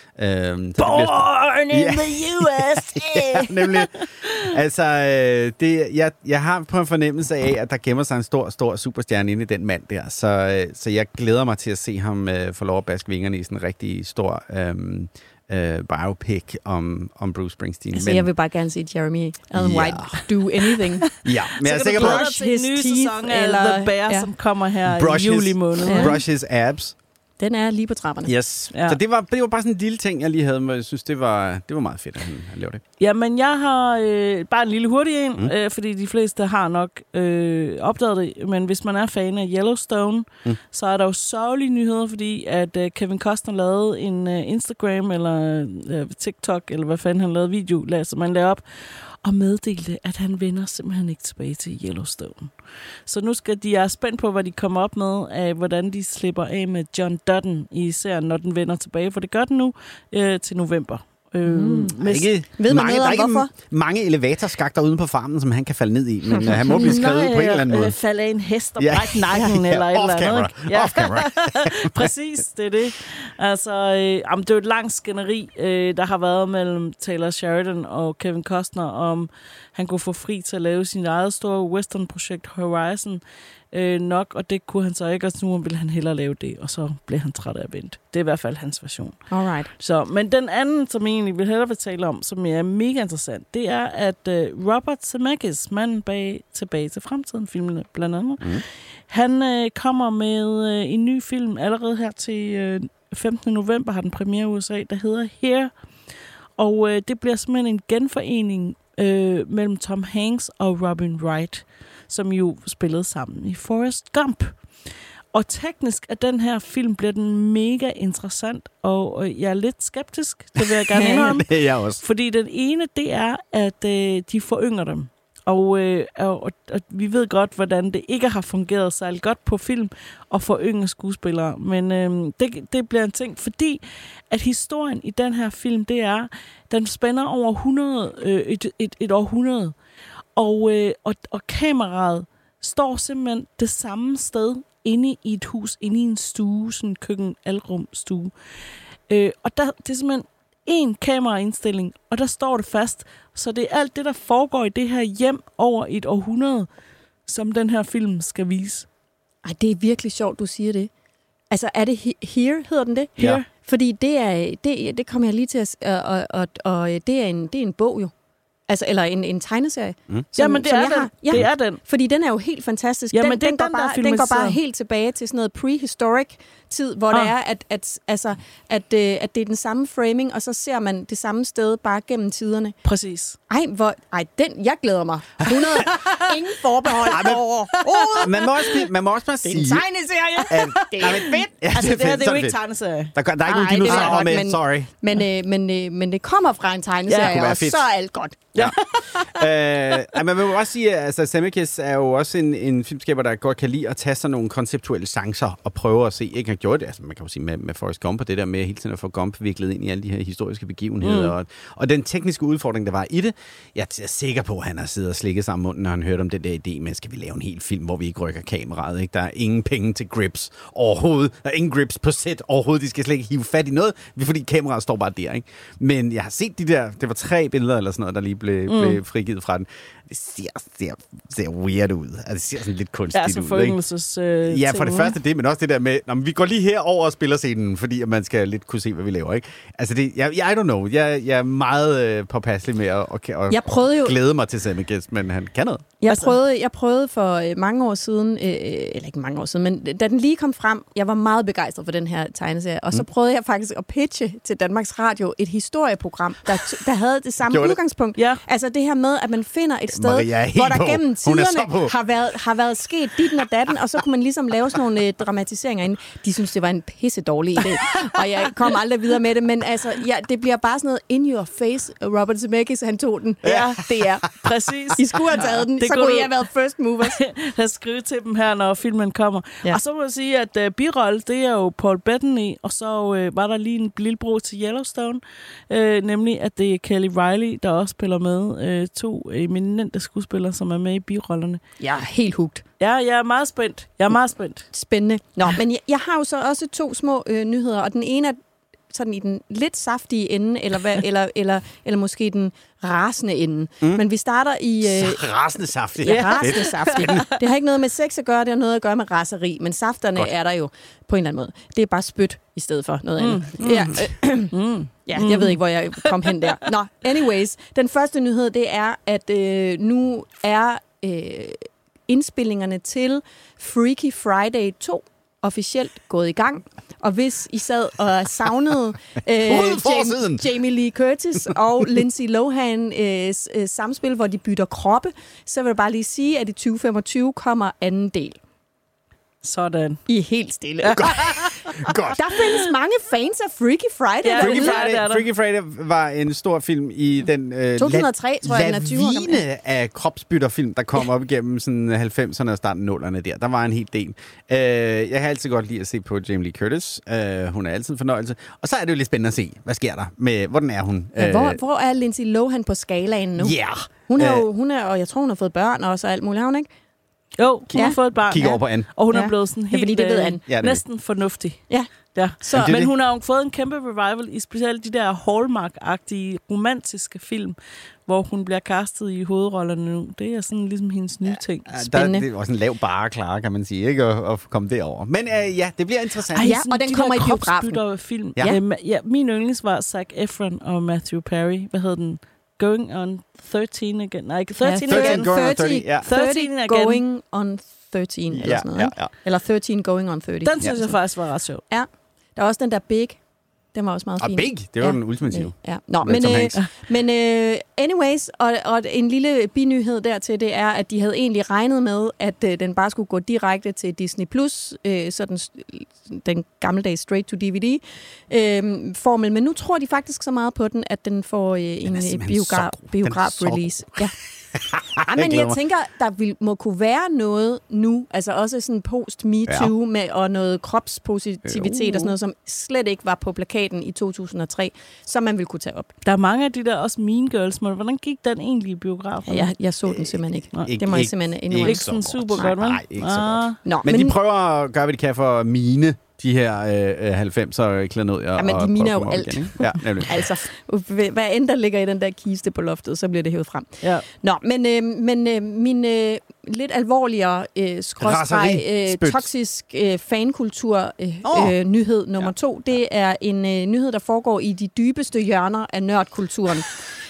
Øhm, Born in ja. the U S A! Ja, nemlig. Altså, øh, det, jeg, jeg har på en fornemmelse af, at der gemmer sig en stor, stor superstjerne inde i den mand der, så, øh, så jeg glæder mig til at se ham øh, få lov at baske vingerne i sådan en rigtig stor øh, øh, biopic om, om Bruce Springsteen. Altså, men, jeg vil bare gerne se Jeremy Allen Ja. White do anything. ja, men jeg er Så sikker kan på, du glæde dig til en ny sæson af The Bear, ja. som kommer her brush i juli his, måned. Ja. brush his abs. Den er lige på trapperne. Yes. Ja. Så det var, det var bare sådan en lille ting, jeg lige havde, men jeg synes, det var, det var meget fedt, at han, han lavede det. Jamen, jeg har øh, bare en lille hurtig en, Mm. øh, fordi de fleste har nok øh, opdaget det. Men hvis man er fan af Yellowstone, Mm. så er der jo sørgelige nyheder, fordi at øh, Kevin Costner lavede en øh, Instagram eller øh, TikTok, eller hvad fanden han lavede video, la- som man lavede op, og meddelte, at han vender simpelthen ikke tilbage til Yellowstone. Så nu skal de er spændt på, hvad de kommer op med, af hvordan de slipper af med John Dutton i serien, når den vender tilbage, for det gør den nu øh, til november. Øh, Mm. med- Ikke Ved man mange, noget der er om ikke hvorfor? mange elevatorskakter ude på farmen, som han kan falde ned i, men uh, han må blive skrevet ud på en eller anden måde. Øh, falde af en hest og Ja. brække nakken Ja, eller et off eller andet. camera. ikke? Ja. Off camera. Præcis, det er det. Altså, øh, jamen, det er jo et langt skænderi, øh, der har været mellem Taylor Sheridan og Kevin Costner, om han kunne få fri til at lave sin eget store western-projekt Horizon øh, nok, og det kunne han så ikke, og nu ville han hellere lave det, og så blev han træt af at vente. Det er i hvert fald hans version. Alright. Så, men den anden, som jeg egentlig vil hellere vil tale om, som er mega interessant, det er, at uh, Robert Zemeckis, manden bag Tilbage til fremtiden, filmene blandt andet, Mm. han uh, kommer med uh, en ny film allerede her til uh, femtende november, har den premiere i U S A, der hedder Here. Og uh, det bliver simpelthen en genforening uh, mellem Tom Hanks og Robin Wright, som jo spillede sammen i Forrest Gump. Og teknisk af den her film bliver den mega interessant, og jeg er lidt skeptisk, det vil jeg gerne indrømme. Det er jeg også. Fordi den ene, det er, at øh, de forynger dem. Og, øh, og, og, og vi ved godt, hvordan det ikke har fungeret særlig godt på film at forynge skuespillere. Men øh, det, det bliver en ting, fordi at historien i den her film, det er, den spænder over hundrede, øh, et, et, et århundrede. Og, øh, og, og kameraet står simpelthen det samme sted inde i et hus, inde i en stue, sådan en køkken-alrum-stue. Øh, og der, det er simpelthen én kameraindstilling, og der står det fast. Så det er alt det, der foregår i det her hjem over et århundrede, som den her film skal vise. Ej, det er virkelig sjovt, du siger det. Altså, er det he- Here, hedder den det? Here. Fordi det er, det, det kommer jeg lige til at, og, og, og, og det er en, det er en bog jo. Altså, eller en, en tegneserie. Mm. Som, Jamen, det som er jeg den. har. Ja, Det er den. fordi den er jo helt fantastisk. Jamen, den, det er den, går den, der er bare, den går bare filmatiseret. helt tilbage til sådan noget prehistoric tid, hvor Ah. det er, at, at, altså, at, øh, at det er den samme framing, og så ser man det samme sted bare gennem tiderne. Præcis. Ej, hvor, ej den, jeg glæder mig. hundrede Ingen forbehold Ej, men- overhovedet. Man må også, man må også bare Det er sige... en tegneserie. at, Det er fedt. ja, Altså, det her, det er så jo ikke fedt. tegneserie. Der, der er ikke Ej, nogen det er dinosaurer godt, med, men- sorry. Men, øh, men, øh, men det kommer fra en Ja, tegneserie, det kunne være og fedt. så er alt godt. Ja. øh, ej, man vil jo også sige, at altså, Zemeckis er jo også en, en filmskaber, der godt kan lide at tage sådan nogle konceptuelle chancer og prøve at se. Ikke har gjort det, altså, man kan jo sige med, med Forrest Gump og det der med hele tiden at få Gump viklet ind i alle de her historiske begivenheder. Mm. Og, og den tekniske udfordring, der var i det, jeg er sikker på, at han har siddet og slikket sammen munden, når han hørte om den der idé med, skal vi lave en hel film, hvor vi ikke rykker kameraet. Ikke? Der er ingen penge til grips overhovedet. Der er ingen grips på set overhovedet. De skal slet ikke hive fat i noget, fordi kameraet står bare der. Ikke? Men jeg har set de der, det var tre billeder eller sådan noget, der lige blev, mm. blev frigivet fra den. Det ser, ser, ser weird ud. Altså, det ser sådan lidt kunstigt Ja, altså ud. Ikke? foryngelses øh, Ja, for det ting, første det, men også det der med, når vi går lige herover og spiller scenen, fordi at man skal lidt kunne se, hvad vi laver, ikke? Altså, det, jeg, I don't know. Jeg, jeg er meget øh, påpasselig med at, at, at Jeg prøvede jo- glæde mig til Zemeckis, men han kan noget. Jeg Altså- prøvede, jeg prøvede for øh, mange år siden, øh, eller ikke mange år siden, men da den lige kom frem, jeg var meget begejstret for den her tegneserie, og så prøvede jeg faktisk at pitche til Danmarks Radio et historieprogram, der, der havde det samme Gjorde det? udgangspunkt. Ja. Altså det her med, at man finder et sted, Maria er helt hvor der på. gennem Hun er så tiderne på. har været, har været sket ditten og datten, og så kunne man ligesom lave sådan nogle øh, dramatiseringer inde. De synes, det var en pisse dårlig idé, og jeg kom aldrig videre med det, men altså, ja, det bliver bare sådan noget in your face. Robert Zemeckis, han tog den. Ja, det er Præcis. I skulle have taget den, Det så kunne kunne I du- have været first movers. Lad os skrive til dem her, når filmen kommer. Ja. Ja. Og så må jeg sige, at uh, birolle, det er jo Paul Bettany, og så uh, var der lige en lillebror til Yellowstone, uh, nemlig at det er Kelly Reilly, der også spiller med. Uh, to eminente skuespillere, som er med i birollerne. Jeg er helt hugt. Ja, jeg er meget spændt. Jeg er meget spændt. Spændende. Nå, men jeg, jeg har jo så også to små øh, nyheder, og den ene er sådan i den lidt saftige ende, eller, hvad, eller, eller, eller måske den rasende ende. Mm. Men vi starter i... Øh, Rasende saftigt. Ja, rasende saftigt. Det har ikke noget med sex at gøre, det har noget at gøre med raseri, men safterne Godt. er der jo på en eller anden måde. Det er bare spyt i stedet for noget andet. Mm. Ja, øh, Mm. ja, jeg ved ikke, hvor jeg kom hen der. Nå, anyways. Den første nyhed, det er, at øh, nu er øh, indspillingerne til Freaky Friday to officielt gået i gang. Og hvis I sad og savnede øh, Uden forsiden. Jamie, Jamie Lee Curtis og Lindsay Lohan øh, s- øh, samspil, hvor de bytter kroppe, så vil jeg bare lige sige, at i tyve femogtyve kommer anden del. Sådan. I er helt stille. Godt. Der findes mange fans af Freaky Friday. Ja, derude. Freaky det er Friday, der. Freaky Friday var en stor film i den øh, to tusind og tre, tror jeg, den er tyve år gammel. lavine af kropsbytterfilm, der kom op igennem sådan halvfemserne og starten af nullerne der. Der var en hel del. Øh, jeg kan altid godt lide at se på Jamie Lee Curtis. Øh, hun er altid en fornøjelse. Og så er det jo lidt spændende at se, hvad sker der med, hvordan er hun? Ja, hvor, hvor er Lindsay Lohan på skalaen nu? Yeah. Hun er Øh, jo, hun er, og jeg tror, hun har fået børn og så alt muligt, har hun ikke? Jo, hun Ja. har fået et barn. Kig over på Anne. Og hun Ja. er blevet sådan Ja, helt fordi det ved øh, Anne. Ja, det er næsten fornuftig. Ja. Ja. Så, Jamen, det er Men det. hun har jo fået en kæmpe revival i specielt de der Hallmark-agtige romantiske film, hvor hun bliver castet i hovedrollerne nu. Det er sådan ligesom hendes nye ting. Ja, der, Spændende. det var sådan en lav bare klar, kan man sige, ikke? At, at komme derover. Men øh, ja, det bliver interessant. Ej, ja, sådan og den de kommer der i biografen. kropsbytterfilm. Ja. Ja. Øhm, ja, min yndlings var Zac Efron og Matthew Perry. Hvad hed den? Going on thirteen again. Nej, ikke thirteen thirteen again. going on thirty, ja. thirty again. going on thirteen, eller Ja, sådan noget. ja, ikke? ja. Eller thirteen going on thirty. Den synes jeg faktisk var ret sjov. Ja. Der er også den der Big. Den var også meget Og fin. Big, det var Ja. den ultimative. Ja. Nå, Med men, Tom øh, Hanks. men øh, anyways, og, og en lille binyhed dertil, det er, at de havde egentlig regnet med, at øh, den bare skulle gå direkte til Disney Plus, øh, så den, den gammeldags straight-to-D V D-formel. Men nu tror de faktisk så meget på den, at den får øh, en øh, simpelthen biograf, så god. Den er biograf-release. Ja. Ej, men glæder jeg mig. tænker, der vil, må kunne være noget nu, altså også sådan post-MeToo, ja. med, og noget kropspositivitet Jo. og sådan noget, som slet ikke var på plakaten i to tusind og tre, som man vil kunne tage op. Der er mange af de der også Mean Girls, men hvordan gik den egentlig i biografen? Ja, jeg, jeg så den simpelthen ikke. Nej. Det må jeg simpelthen indrømme. Ikke sådan super Nej, godt, vel? nej, ikke så Ah. godt. Nå, Men, men de prøver at gøre, hvad de kan for at mine de her øh, halvfemser klenodier. Ja, men de og miner prøve jo at komme op alt. igen, ikke? Ja, nemlig. altså, hvad end der ligger i den der kiste på loftet, så bliver det hævet frem. Ja. Nå, men, øh, men øh, min øh, lidt alvorligere øh, skråstreg, øh, Raseri-spyt. toksisk øh, fankultur øh, Åh. øh, nyhed nummer ja. to, det er en øh, nyhed, der foregår i de dybeste hjørner af nørdkulturen.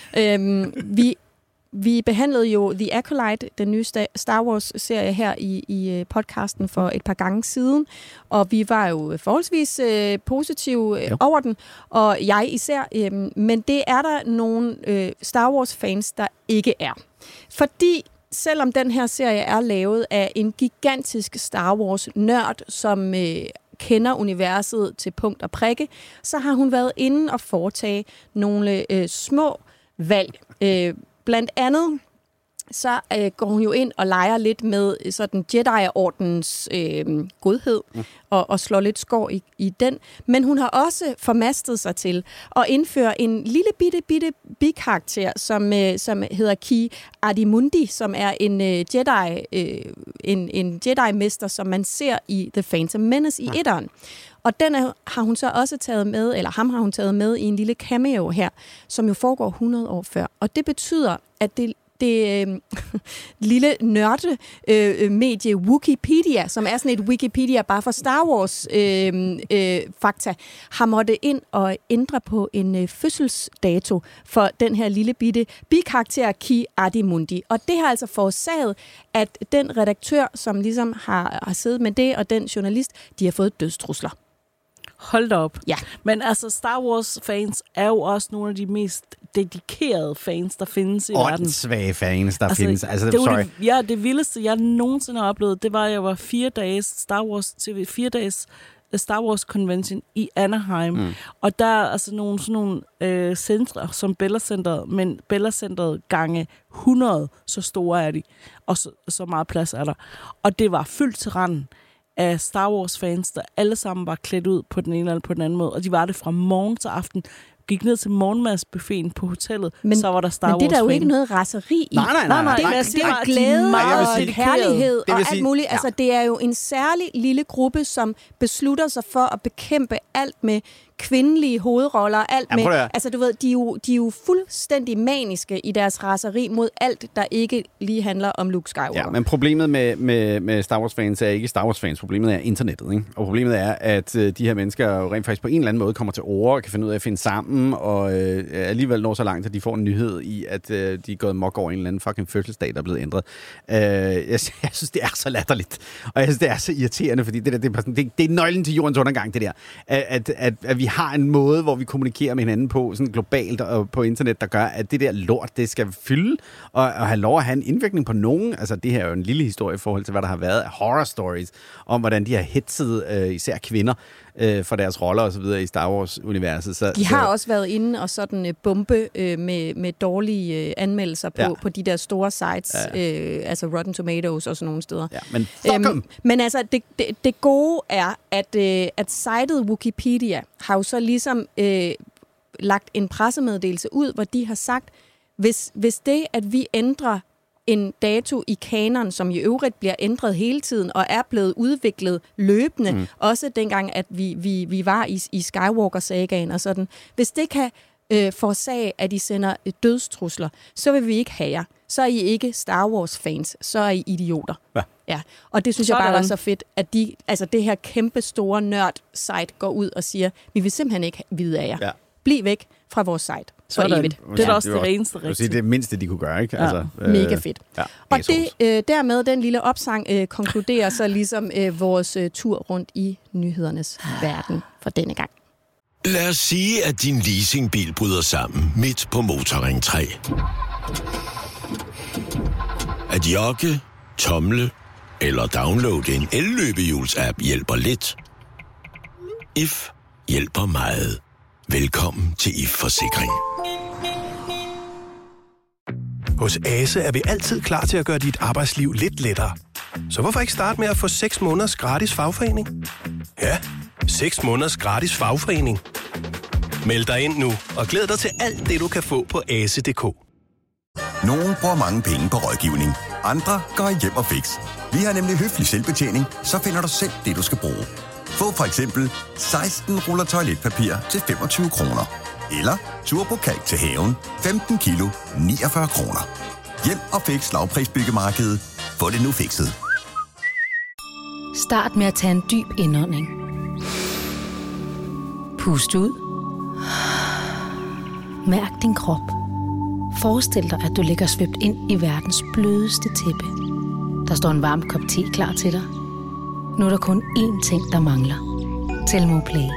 øhm, vi Vi behandlede jo The Acolyte, den nye Sta- Star Wars-serie her i, i podcasten for et par gange siden, og vi var jo forholdsvis øh, positive øh, over den, og jeg især, øh, men det er der nogle øh, Star Wars-fans, der ikke er. Fordi selvom den her serie er lavet af en gigantisk Star Wars-nørd, som øh, kender universet til punkt og prikke, så har hun været inde og foretage nogle øh, små valg. Øh, blandt andet så øh, går hun jo ind og leger lidt med øh, sådan Jedi-ordens øh, godhed mm. og, og slår lidt skår i, i den. Men hun har også formastet sig til at indføre en lille bitte, bitte bikarakter, som, øh, som hedder Ki Adi-Mundi, som er en øh, Jedi, øh, en, en Jedi-mester, som man ser i The Phantom Menace i etteren. Og den er, har hun så også taget med, eller ham har hun taget med i en lille cameo her, som jo foregår hundrede år før. Og det betyder, at det det øh, lille nørde øh, medie Wikipedia, som er sådan et Wikipedia bare for Star Wars øh, øh, fakta, har måttet ind og ændre på en øh, fødselsdato for den her lille bitte bikarakter Ki Adi-Mundi. Og det har altså forårsaget, at den redaktør, som ligesom har, har siddet med det, og den journalist, de har fået dødstrusler. Hold da op. Ja. Men altså, Star Wars-fans er jo også nogle af de mest dedikerede fans, der findes i verden. Åndssvage fans, der altså, findes. Altså, det, sorry. det, ja, det vildeste, jeg nogensinde har oplevet, det var, at jeg var fire dages Star Wars T V, fire dages Star Wars Convention i Anaheim. Mm. Og der er altså nogle, sådan nogle øh, centre som Bella Centeret, men Bella Centeret gange hundrede, så store er de, og så, så meget plads er der. Og det var fyldt til randen af Star Wars-fans, der alle sammen var klædt ud på den ene eller på den anden måde, og de var det fra morgen til aften. Gik ned til morgenmadsbuffeten på hotellet, men, så var der Star Wars. Men det er der jo ikke noget raseri i. Nej, nej, nej. nej, det, nej, det, det, det er nej, glæde nej, og sige, kærlighed og alt sige, muligt. ja. Altså, det er jo en særlig lille gruppe, som beslutter sig for at bekæmpe alt med kvindelige hovedroller. Alt Jamen, med, at... altså, du ved, de er, jo, de er jo fuldstændig maniske i deres raseri mod alt, der ikke lige handler om Luke Skywalker. Ja, men problemet med, med, med Star Wars-fans er ikke Star Wars-fans. Problemet er internettet, ikke? Og problemet er, at øh, de her mennesker jo rent faktisk på en eller anden måde kommer til ord og kan finde ud af at finde sammen, og øh, alligevel når så langt, at de får en nyhed i, at øh, de er gået mok over en eller anden fucking fødselsdag, der er blevet ændret. Øh, jeg, jeg synes, det er så latterligt. Og jeg synes, det er så irriterende, fordi det, der, det, er, det, det er nøglen til jordens undergang, det der. At, at, at vi har en måde, hvor vi kommunikerer med hinanden på, sådan globalt og på internet, der gør, at det der lort, det skal fylde og, og have lov at have en indvirkning på nogen. Altså, det her er jo en lille historie i forhold til, hvad der har været af horror stories, om hvordan de har hetset øh, især kvinder øh, for deres roller og så videre i Star Wars-universet. Så, de har så, også været inde og sådan øh, bombe øh, med, med dårlige øh, anmeldelser på, ja. på de der store sites, ja. øh, altså Rotten Tomatoes og sådan nogle steder. Ja, men fuck øhm, men altså, det, det, det gode er, at, øh, at sitet Wikipedia har jo så ligesom øh, lagt en pressemeddelelse ud, hvor de har sagt, hvis, hvis det, at vi ændrer en dato i kanon, som i øvrigt bliver ændret hele tiden, og er blevet udviklet løbende, mm. også dengang, at vi, vi, vi var i, i Skywalker-sagaen og sådan. Hvis det kan øh, forårsage, at I sender dødstrusler, så vil vi ikke have jer. Så er I ikke Star Wars-fans, så er I idioter. Ja. Ja. Og det synes Sådan. jeg bare var så fedt, at de, altså det her kæmpe store nørd-site går ud og siger, vi vil simpelthen ikke vide af jer. Ja. Bliv væk fra vores site. For Sådan. evigt. Det er da Ja, også det det, var- det eneste Det er rigtige. det mindste, de kunne gøre, ikke? Ja. Altså, Mega fedt. Ja, Og assholes. det, øh, dermed, den lille opsang, øh, konkluderer så ligesom øh, vores øh, tur rundt i nyhedernes verden for denne gang. Lad os sige, at din leasingbil bryder sammen midt på Motorring tre. At jogge, tomle eller downloade en elløbehjuls-app hjælper lidt. If hjælper meget. Velkommen til If Forsikring. Hos Ase er vi altid klar til at gøre dit arbejdsliv lidt lettere. Så hvorfor ikke starte med at få seks måneders gratis fagforening? Ja, seks måneders gratis fagforening. Meld dig ind nu og glæd dig til alt det, du kan få på ase punktum d k. Nogle bruger mange penge på rådgivning. Andre går hjem og fix. Vi har nemlig høflig selvbetjening, så finder du selv det, du skal bruge. Få for eksempel seksten ruller toiletpapir til femogtyve kroner. Eller turbokalk til haven, femten kilo, niogfyrre kroner. Hjem og fix lavprisbyggemarkedet. Få det nu fikset. Start med at tage en dyb indånding. Pust ud. Mærk din krop. Forestil dig, at du ligger svøbt ind i verdens blødeste tæppe. Der står en varm kop te klar til dig. Nu er der kun én ting, der mangler. Telmo Play.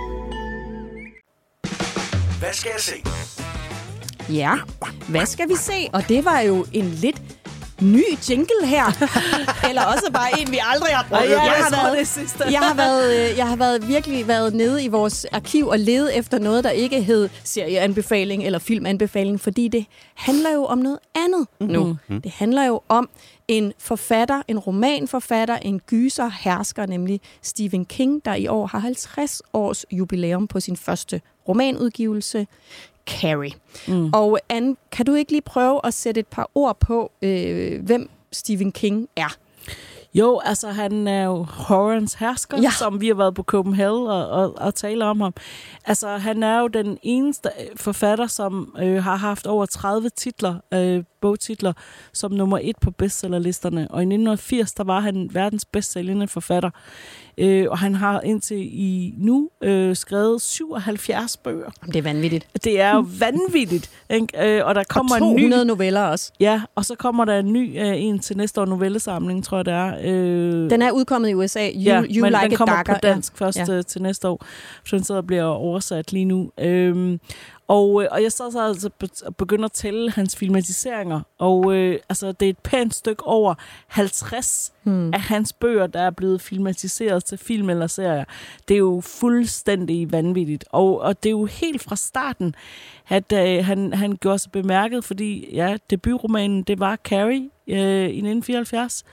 Hvad skal jeg se? Ja, hvad skal vi se? Og det var jo en lidt ny jingle her. Eller også bare en, vi aldrig har prøvet. Ja, jeg jeg, har tror, været, det sidste. jeg har været, øh, jeg har været virkelig været nede i vores arkiv og ledet efter noget, der ikke hed serieanbefaling eller filmanbefaling, fordi det handler jo om noget andet mm-hmm. nu. Mm-hmm. Det handler jo om en forfatter, en romanforfatter, en gyserhersker, nemlig Stephen King, der i år har halvtreds års jubilæum på sin første romanudgivelse, Carrie. Mm. Og Anne, kan du ikke lige prøve at sætte et par ord på, øh, hvem Stephen King er? Jo, altså han er jo horrorens hersker, Ja. ja. som vi har været på Copenhagen og, og, og tale om ham. Altså han er jo den eneste forfatter, som øh, har haft over tredive titler øh, bogtitler som nummer et på bestsellerlisterne. Og i nitten firs, der var han verdens bedst sælgende forfatter. Øh, og han har indtil i nu øh, skrevet syvoghalvfjerds bøger. Det er vanvittigt. Det er jo vanvittigt. Ikke? Øh, og der kommer og to hundrede en ny noveller også. Ja, og så kommer der en ny øh, en til næste år novellesamling, tror jeg det er. Øh, den er udkommet i U S A. You, ja, you men like den kommer it darker. på dansk ja. først ja. øh, til næste år. Så den sidder og bliver oversat lige nu. Øh, Og, og jeg så, så altså begynder at tælle hans filmatiseringer, og øh, altså, det er et pænt stykke over halvtreds hmm. af hans bøger, der er blevet filmatiseret til film eller serier. Det er jo fuldstændig vanvittigt, og, og det er jo helt fra starten, at øh, han, han gjorde sig bemærket, fordi ja, debutromanen, det var Carrie øh, i nitten fireoghalvfjerds.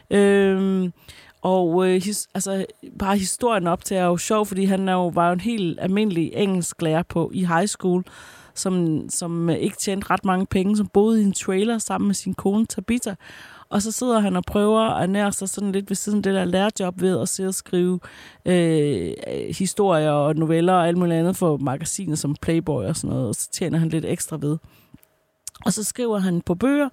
Øh, Og øh, his, altså, bare historien op til er jo sjov, fordi han er jo, var jo en helt almindelig engelsklærer på i high school, som, som ikke tjente ret mange penge, som boede i en trailer sammen med sin kone Tabitha. Og så sidder han og prøver at ernære sig sådan lidt ved siden af det der lærerjob ved at sidde og skrive øh, historier og noveller og alt muligt andet for magasiner som Playboy og sådan noget, og så tjener han lidt ekstra ved. Og så skriver han på bøger,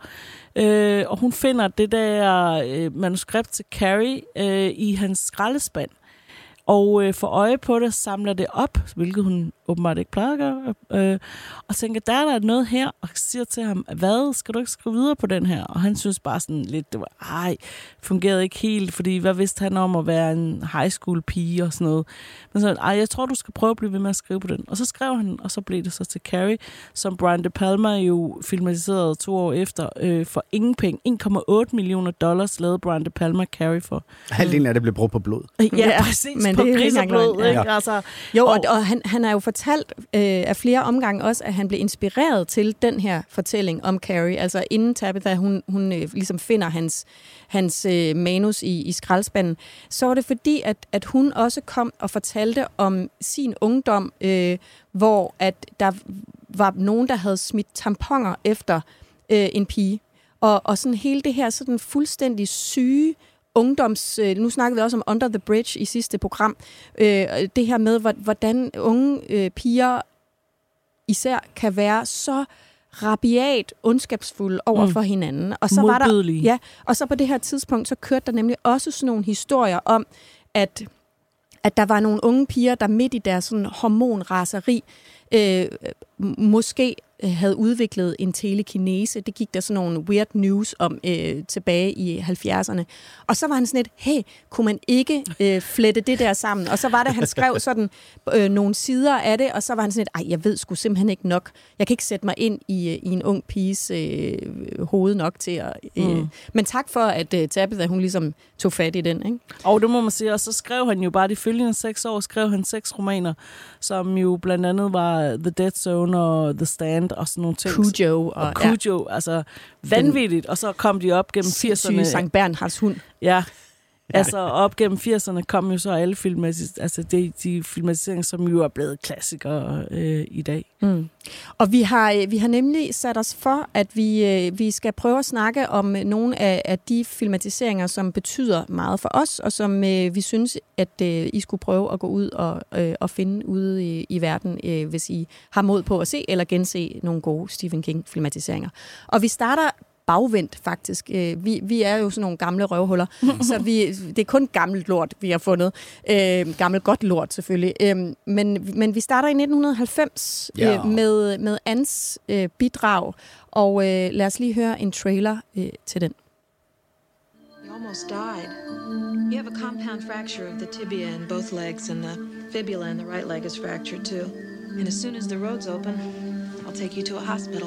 øh, og hun finder det der øh, manuskript til Carrie øh, i hans skraldespand. Og øh, får øje på det, samler det op, hvilket hun åbenbart ikke plejer at gøre, øh, og tænker, der er der noget her, og siger til ham, hvad, skal du ikke skrive videre på den her? Og han synes bare sådan lidt, det var, ej, fungerede ikke helt, fordi hvad vidste han om at være en high school pige og sådan noget. Men så, ej, jeg tror, du skal prøve at blive ved med at skrive på den. Og så skrev han, og så blev det så til Carrie, som Brian De Palma jo filmatiserede to år efter, øh, for ingen penge. en komma otte millioner dollars lavede Brian De Palma Carrie for. Halvdelen af det blev brugt på blod. Ja, ja præcis, men på gris og blod. Ikke? Ja. Altså, jo, og, og han, han er jo fortalt øh, af flere omgange også, at han blev inspireret til den her fortælling om Carrie. Altså inden Tabitha, hun, hun øh, ligesom finder hans, hans øh, manus i, i skraldespanden, så var det fordi, at, at hun også kom og fortalte om sin ungdom, øh, hvor at der var nogen, der havde smidt tamponer efter øh, en pige. Og, og sådan hele det her sådan fuldstændig syge ungdoms... Øh, nu snakkede vi også om Under the Bridge i sidste program. Øh, det her med, hvordan unge øh, piger især kan være så rabiat ondskabsfulde over mm. for hinanden. Og så var der, ja, og så på det her tidspunkt, så kørte der nemlig også sådan nogle historier om, at, at der var nogle unge piger, der midt i deres sådan hormonraseri øh, måske havde udviklet en telekinese. Det gik der sådan nogle weird news om øh, tilbage i halvfjerdserne. Og så var han sådan lidt, hey, kunne man ikke øh, flette det der sammen? Og så var det, han skrev sådan øh, nogle sider af det, og så var han sådan lidt, ej, jeg ved sgu simpelthen ikke nok. Jeg kan ikke sætte mig ind i, i en ung piges øh, hoved nok til at... Øh. Mm. Men tak for, at øh, Tabitha, hun ligesom tog fat i den, ikke? Og det må man sige, og så skrev han jo bare de følgende seks år, skrev han seks romaner, som jo blandt andet var The Dead Zone og The Stand, og sådan nogle ting. Cujo. Og, og Cujo, ja. Altså vanvittigt. Og så kom de op gennem firserne. Sankt Bernhards hund. Ja, altså op gennem firserne kom jo så alle filmatis- altså de, de filmatiseringer, som jo er blevet klassikere øh, i dag. Mm. Og vi har, vi har nemlig sat os for, at vi, øh, vi skal prøve at snakke om nogle af, af de filmatiseringer, som betyder meget for os, og som øh, vi synes, at øh, I skulle prøve at gå ud og, øh, og finde ude i, i verden, øh, hvis I har mod på at se eller gense nogle gode Stephen King-filmatiseringer. Og vi starter bagvendt, faktisk. Vi, vi er jo sådan nogle gamle røvhuller, så vi, det er kun gammelt lort, vi har fundet. Øh, gammelt godt lort, selvfølgelig. Øh, men, men vi starter i nitten halvfems ja. øh, med, med Ans øh, bidrag, og øh, lad os lige høre en trailer øh, til den. You almost died. You have a compound fracture of the tibia in both legs, and the fibula in the right leg is fractured too. And as soon as the road's open, I'll take you to a hospital.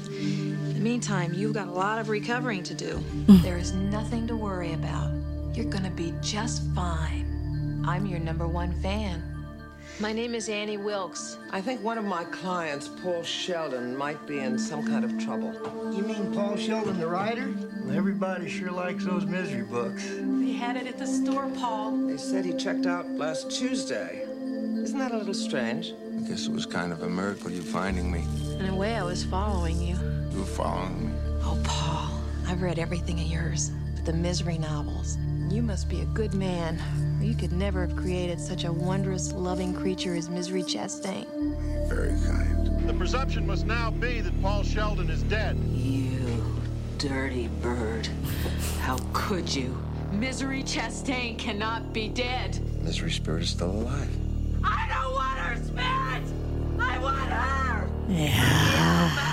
In the meantime, you've got a lot of recovering to do. There is nothing to worry about. You're gonna be just fine. I'm your number one fan. My name is Annie Wilkes. I think one of my clients, Paul Sheldon, might be in some kind of trouble. You mean Paul Sheldon, the writer? Well, everybody sure likes those misery books. They had it at the store, Paul. They said he checked out last Tuesday. Isn't that a little strange? I guess it was kind of a miracle you finding me. In a way, I was following you. You were following me? Oh, Paul, I've read everything of yours, but the misery novels. You must be a good man, or you could never have created such a wondrous, loving creature as Misery Chastain. Very kind. The presumption must now be that Paul Sheldon is dead. You dirty bird. How could you? Misery Chastain cannot be dead. Misery Spirit is still alive. I don't want her spirit! I want her! Ja.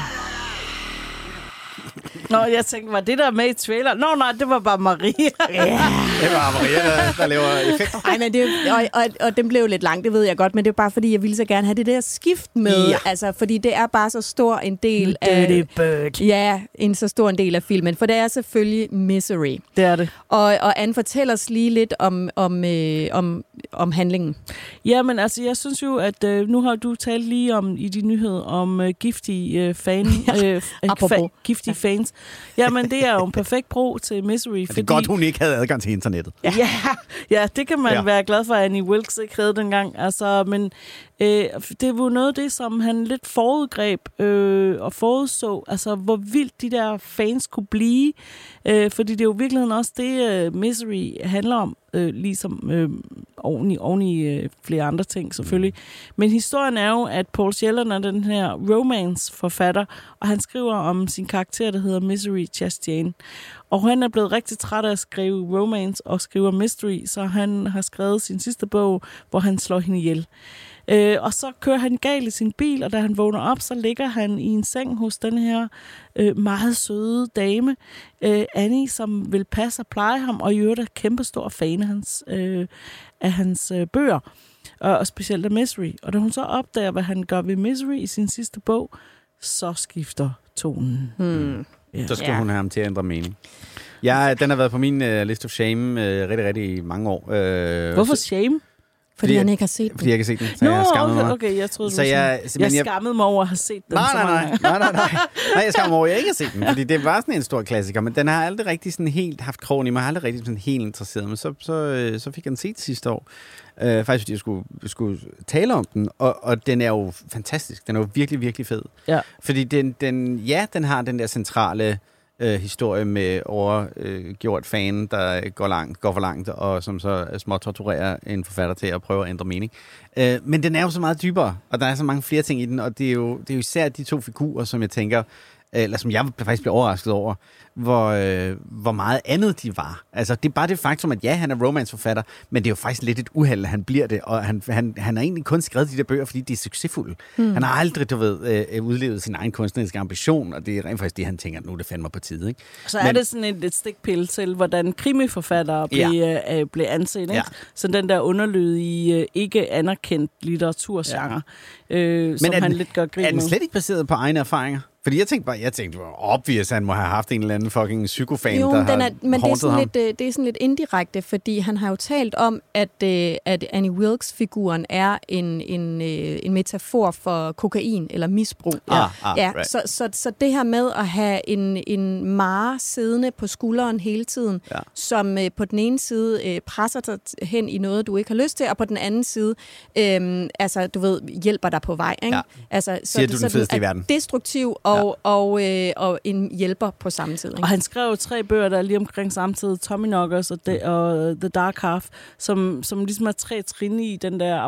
Nå, jeg tænkte, var det der med i trailer? Nå, nej, det var bare Maria. Ja. Det var Maria, der, der laver effekter. Ej, men det, og, og, og den blev lidt lang, det ved jeg godt, men det er bare fordi, jeg ville så gerne have det der skift med. Ja. Altså, fordi det er bare så stor en del af... Dirty bird. Ja, en så stor en del af filmen, for det er selvfølgelig Misery. Det er det. Og, og Anne, fortæl os lige lidt om, om, øh, om, om handlingen. Jamen, altså, jeg synes jo, at øh, nu har du talt lige om i de nyheder om øh, giftige øh, fan, øh, fa- giftige fans. Jamen, det er jo en perfekt bro til Misery. Men det fordi... er godt, hun ikke havde adgang til internettet. Ja, ja, det kan man Ja. ja. være glad for, at Annie Wilkes ikke havde dengang. Altså, men øh, det var noget af det, som han lidt forudgreb øh, og forudså. Altså, hvor vildt de der fans kunne blive. Øh, fordi det er jo i virkeligheden også det, uh, Misery handler om. Øh, ligesom øh, oven i, oven i øh, flere andre ting, selvfølgelig. Mm. Men historien er jo, at Paul Sheldon er den her romance-forfatter, og han skriver om sin karakter, der hedder Misery Chastain. Og han er blevet rigtig træt af at skrive romance og skrive mystery, så han har skrevet sin sidste bog, hvor han slår hende ihjel. Øh, og så kører han galt i sin bil, og da han vågner op, så ligger han i en seng hos den her øh, meget søde dame, øh, Annie, som vil passe og pleje ham, og i øvrigt er kæmpestor fan af hans, øh, af hans øh, bøger, og, og specielt af Misery. Og da hun så opdager, hvad han gør ved Misery i sin sidste bog, så skifter tonen. Hmm. Ja. Så skal Ja. hun have ham til at ændre mening. Ja, den har været på min uh, list of shame uh, rigtig, rigtig mange år. Uh, Hvorfor så, shame? Fordi, fordi han ikke har set den. Fordi jeg ikke har set den, så Nå, jeg skammede okay, mig. okay, jeg troede, du Så var jeg, sådan, jeg, jeg skammede mig over at have set den. Nej, så nej, mange nej, gange. nej, nej, nej. Nej, jeg skammer mig over, at jeg ikke har set den, fordi det var sådan en stor klassiker, men den har aldrig rigtig sådan helt haft krogen i mig, jeg har aldrig rigtig sådan helt interesseret, men så, så, øh, så fik jeg den set sidste år, øh, faktisk fordi jeg skulle, skulle tale om den, og, og den er jo fantastisk, den er jo virkelig, virkelig fed. Ja. Fordi den, den, ja, den har den der centrale øh, historie med overgjort øh, fan, der går, langt, går for langt, og som så småt torturerer en forfatter til at prøve at ændre mening. Øh, men den er jo så meget dybere, og der er så mange flere ting i den, og det er jo, det er jo især de to figurer, som jeg tænker, eller som jeg faktisk blev overrasket over, hvor, øh, hvor meget andet de var. Altså, det er bare det faktum, at ja, han er romanceforfatter, men det er jo faktisk lidt et uheld, at han bliver det, og han, han, han har egentlig kun skrevet de der bøger, fordi de er succesfulde. Mm. Han har aldrig, du ved, øh, udlevet sin egen kunstneriske ambition, og det er rent faktisk det, han tænker, nu er det fandme på tide, ikke? Så er men, det sådan et, et stikpille til, hvordan krimiforfattere blev, Ja. øh, blev anset, ikke? Ja. Så den der underlydige, øh, ikke anerkendt litteraturgenre, ja. øh, som men er han den, lidt gør grin er den med. slet ikke baseret på egne erfaringer? Fordi jeg tænkte bare, jeg tænkte, obvious, han må have haft en eller anden fucking psykofan, Jo, der den er, har men det er, haunted sådan ham. lidt, øh, det er sådan lidt indirekte, fordi han har jo talt om, at, øh, at Annie Wilkes-figuren er en, en, øh, en metafor for kokain eller misbrug. Ah, ah, ja, right. så, så, så det her med at have en, en mare siddende på skulderen hele tiden, Ja. som øh, på den ene side øh, presser dig hen i noget, du ikke har lyst til, og på den anden side, øh, altså, du ved, hjælper dig på vej. Ikke? Ja. Altså, så, Siger du den så fedeste i er verden? destruktiv og, ja. og, øh, og en hjælper på samme tid. Ikke? Og han skrev tre bøger, der er lige omkring samtidig, Tommyknockers og, The, og The Dark Half, som, som ligesom er tre trin i den der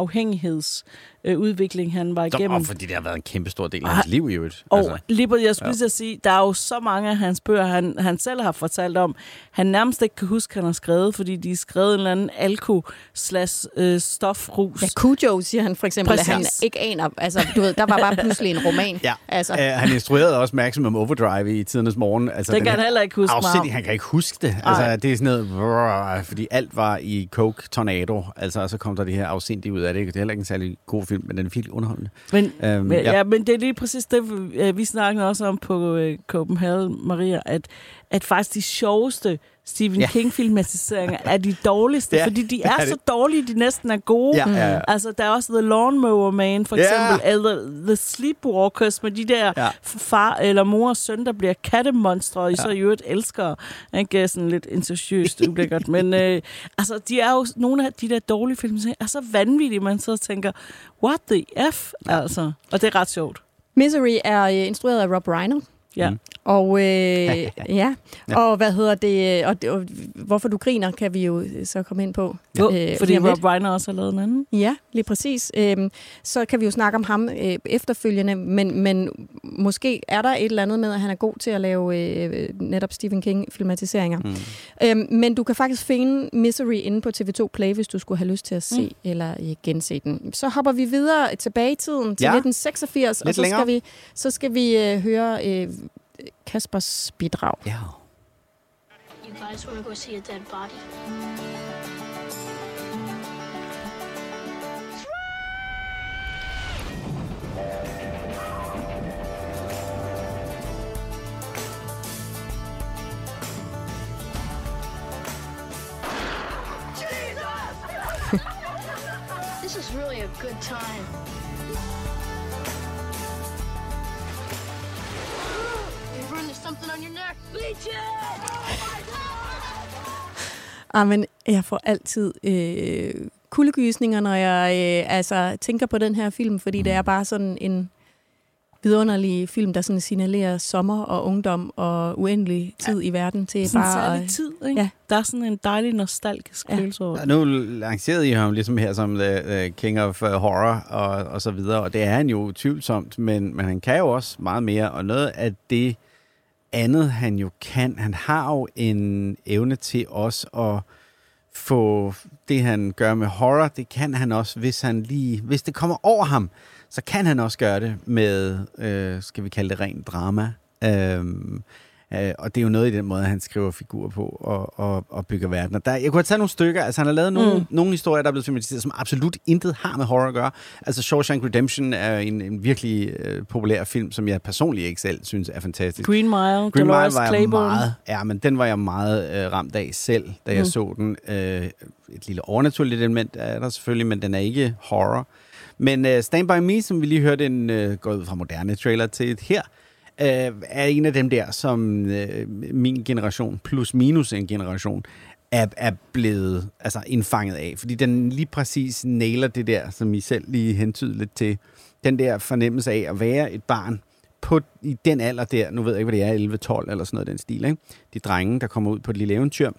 afhængighedsudvikling, han var igennem. Og fordi det har været en kæmpe stor del af hans liv i øvrigt. Og Altså. lige på, jeg skulle Ja. lige ja. sige, der er jo så mange af hans bøger, han, han selv har fortalt om, han nærmest ikke kan huske, han har skrevet, fordi de er skrevet en eller anden alko slash øh, stofrus. Ja, Cujo, siger han for eksempel, Præcis. at han ikke aner. Altså, du ved, der var bare pludselig en roman. Ja, altså. øh, han instruerede også Maximum Overdrive i Tidernes Morgen. Altså, Det kan den han heller ikke huske meget afsindig, om. han kan ikke huske det. Altså, det er sådan noget, brrr, fordi alt var i Coke Tornado. Altså, og så kom der det her afsindige ud af det. Det er heller ikke en særlig god film, men den er virkelig underholdende. Men, Øhm, men, ja. ja. ja, men det er lige præcis det, øh, vi snakkede også om på øh, Copenhagen, Maria, at, at faktisk de sjoveste Stephen Ja. King-filmatiseringer er de dårligste, Ja, fordi de det er, er så det. dårlige, de næsten er gode. Ja, ja, ja. Altså, der er også The Lawnmower Man, for Ja. eksempel, eller The Sleepwalkers, med de der Ja. far eller mor og søn, der bliver kattemonstre, og I Ja. så i øvrigt elsker, ikke sådan lidt incestiøst ulækkert, men øh, altså, de er jo nogle af de der dårlige film, som er så vanvittige, man så tænker, what the F, altså. Og det er ret sjovt. Misery er øh, instrueret af Rob Reiner. Ja. Og øh, ja, og hvad hedder det, og, og hvorfor du griner, kan vi jo så komme ind på. Jo, øh, fordi Rob Reiner også har lavet en anden. Ja, lige præcis. Øhm, så kan vi jo snakke om ham øh, efterfølgende, men, men måske er der et eller andet med, at han er god til at lave øh, netop Stephen King-filmatiseringer. Mm. Øhm, men du kan faktisk finde Misery inde på T V to Play, hvis du skulle have lyst til at se mm. eller øh, gense den. Så hopper vi videre tilbage i tiden til ja. nitten seksogfirs, Lidt og så længere. skal vi, så skal vi øh, høre øh, Kaspers bidrag. Ja. You guys want to go see a dead body? This is really a good time. You're running something on your neck. Leech Ah, men jeg får altid øh, kuldegysninger, når jeg øh, altså, tænker på den her film, fordi det er bare sådan en vidunderlig film, der sådan signalerer sommer og ungdom og uendelig tid ja. i verden til sådan bare... Sådan en tid, ikke? Ja. Der er sådan en dejlig nostalgisk ja. følelse over det. Ja, nu lancerede I ham ligesom her som the, the King of uh, Horror og, og så videre, og det er han jo tvivlsomt, men, men han kan jo også meget mere, og noget af det andet, han jo kan, han har jo en evne til også at få det, han gør med horror, det kan han også, hvis han lige, hvis det kommer over ham, så kan han også gøre det med, øh, skal vi kalde det rent drama. Øhm, øh, og det er jo noget i den måde, han skriver figurer på og, og, og bygger verdener. Der, jeg kunne have taget nogle stykker, altså han har lavet nogle, mm. nogle historier, der er blevet filmatiseret, som absolut intet har med horror at gøre. Altså Shawshank Redemption er en, en virkelig øh, populær film, som jeg personligt ikke selv synes er fantastisk. Green Mile, Green Dolores Mile var Claiborne. Meget, ja, men den var jeg meget øh, ramt af selv, da jeg mm. så den. Øh, et lille overnaturligt element er der selvfølgelig, men den er ikke horror. Men uh, Stand By Me, som vi lige hørte en uh, gået ud fra moderne trailer til her, uh, er en af dem der, som uh, min generation, plus minus en generation, er, er blevet altså, indfanget af. Fordi den lige præcis nailer det der, som I selv lige hentydede lidt til. Den der fornemmelse af at være et barn på, i den alder der, nu ved jeg ikke, hvad det er, elleve tolv eller sådan noget den stil, ikke? De drenge, der kommer ud på et lille eventyr.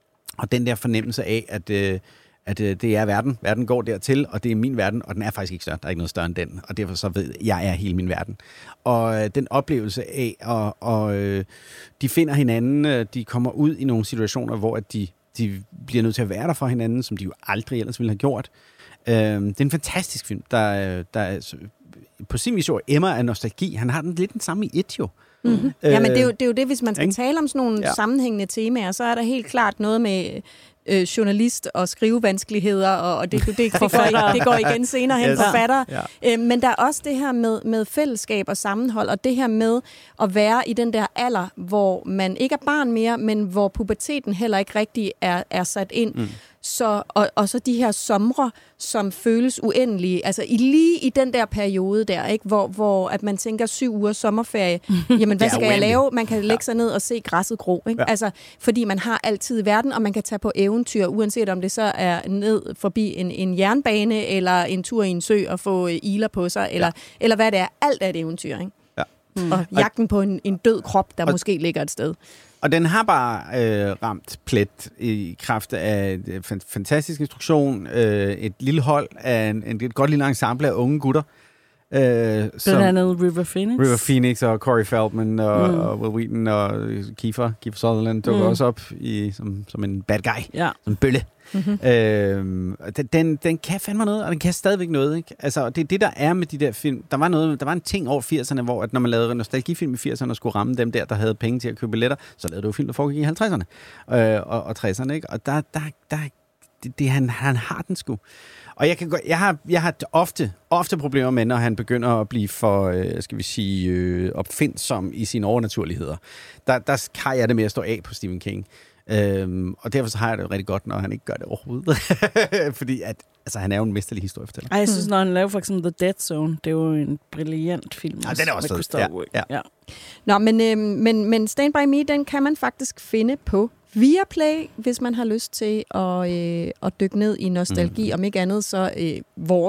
Og den der fornemmelse af, at... Uh, at øh, det er verden. Verden går dertil, og det er min verden, og den er faktisk ikke større. Der er ikke noget større end den, og derfor så ved jeg, at jeg er hele min verden. Og øh, den oplevelse af, og, og øh, de finder hinanden, øh, de kommer ud i nogle situationer, hvor at de, de bliver nødt til at være der for hinanden, som de jo aldrig ellers ville have gjort. Øh, det er en fantastisk film, der, der er, på sin vis jo emmer af nostalgi. Han har den lidt den samme i et jo. Mm-hmm. Øh, ja, men det er, jo, det er jo det, hvis man skal ikke? tale om sådan nogle ja. sammenhængende temaer, så er der helt klart noget med øh, journalist og skrivevanskeligheder, og, og det, det, det, det, går, det går igen senere hen, yes. forfatter. Ja. Øh, men der er også det her med, med fællesskab og sammenhold, og det her med at være i den der alder, hvor man ikke er barn mere, men hvor puberteten heller ikke rigtig er, er sat ind. Mm. Så, og, og så de her somre, som føles uendelige. Altså i, lige i den der periode der, ikke, hvor, hvor at man tænker syv uger sommerferie, jamen hvad skal jeg lave? Man kan lægge sig ned og se græsset gro. Ikke? Ja. Altså, fordi man har altid i verden, og man kan tage på eventyr, uanset om det så er ned forbi en, en jernbane, eller en tur i en sø og få iler på sig, eller, ja. eller hvad det er. Alt er et eventyr. Ikke? Ja. Mm. Og jagten på en, en død krop, der og måske ligger et sted. Og den har bare øh, ramt plet i kraft af et fantastisk instruktion, øh, et lille hold af en, en, et godt lille ensemble af unge gutter. Øh, Blandt andet River Phoenix. River Phoenix og Corey Feldman og, mm. og Will Wheaton og Kiefer, Kiefer Sutherland dukker mm. også op i, som, som en bad guy, ja. som en bølle. Mm-hmm. Øh, den, den kan fandme noget, og den kan stadigvæk noget. Ikke? Altså, det er det, der er med de der film. Der var, noget, der var en ting over firserne, hvor at når man lavede nostalgifilm i firserne og skulle ramme dem der, der havde penge til at købe billetter, så lavede du jo film, der foregik i halvtredserne øh, og, og tresserne. Ikke? Og der, der, der det, det, han, han har den sgu. Og jeg, kan gå, jeg, har, jeg har ofte, ofte problemer med, når han begynder at blive for, øh, skal vi sige, øh, opfindsom i sine overnaturligheder. Der, der har jeg det med at stå af på Stephen King. Øhm, og derfor så har jeg det jo rigtig godt, når han ikke gør det overhovedet. Fordi at, altså, han er jo en mesterlig historiefortæller. Ej, jeg synes, når han laver for eksempel The Dead Zone, det er jo en brilliant film. Ja, den er også fed. Ja, ja. Ja. Nå, men, øh, men, men Stand By Me, den kan man faktisk finde på Viaplay, hvis man har lyst til at, øh, at dykke ned i nostalgi. Mm. Om ikke andet, så øh, vores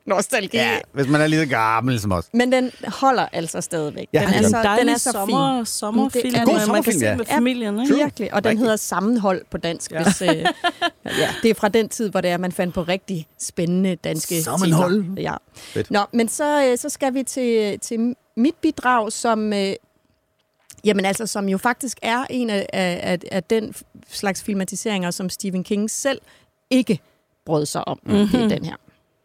nostalgi. Ja, hvis man er lige så gammel som os. Men den holder altså stadigvæk. Ja, den, det er er så, en dejlig den er så sommer, fin. sommerfilm, Det er god man sommerfilm, kan se ja. med familien. Ikke? Virkelig, og den hedder Sammenhold på dansk. Ja. Hvis, øh, ja, det er fra den tid, hvor det er, man fandt på rigtig spændende danske Sammenhold. titler. Ja. Fedt. Nå, men så, øh, så skal vi til, til mit bidrag, som... Øh, Jamen altså, som jo faktisk er en af, af, af den slags filmatiseringer, som Stephen King selv ikke brød sig om. Mm-hmm. Det er den her.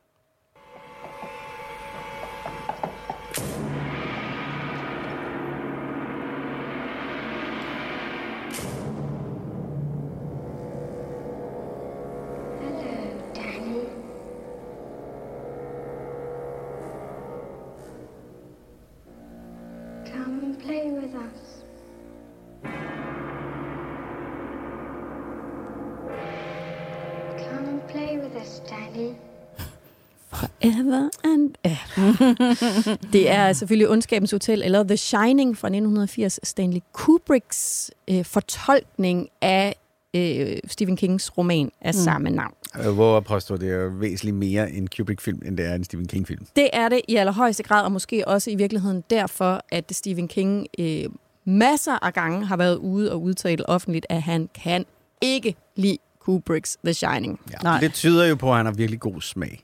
Come and play with us. Come and play with us, Danny. Forever and ever. Det er selvfølgelig Ondskabens Hotel, eller The Shining fra nitten firs, Stanley Kubricks øh, fortolkning af øh, Stephen Kings roman af mm. samme navn. Hvor påstår det er væsentligt mere en Kubrick-film, end det er en Stephen King-film. Det er det i allerhøjeste grad, og måske også i virkeligheden derfor, at Stephen King øh, masser af gange har været ude og udtale offentligt, at han kan ikke lide Kubricks The Shining. Ja, det tyder jo på, at han har virkelig god smag.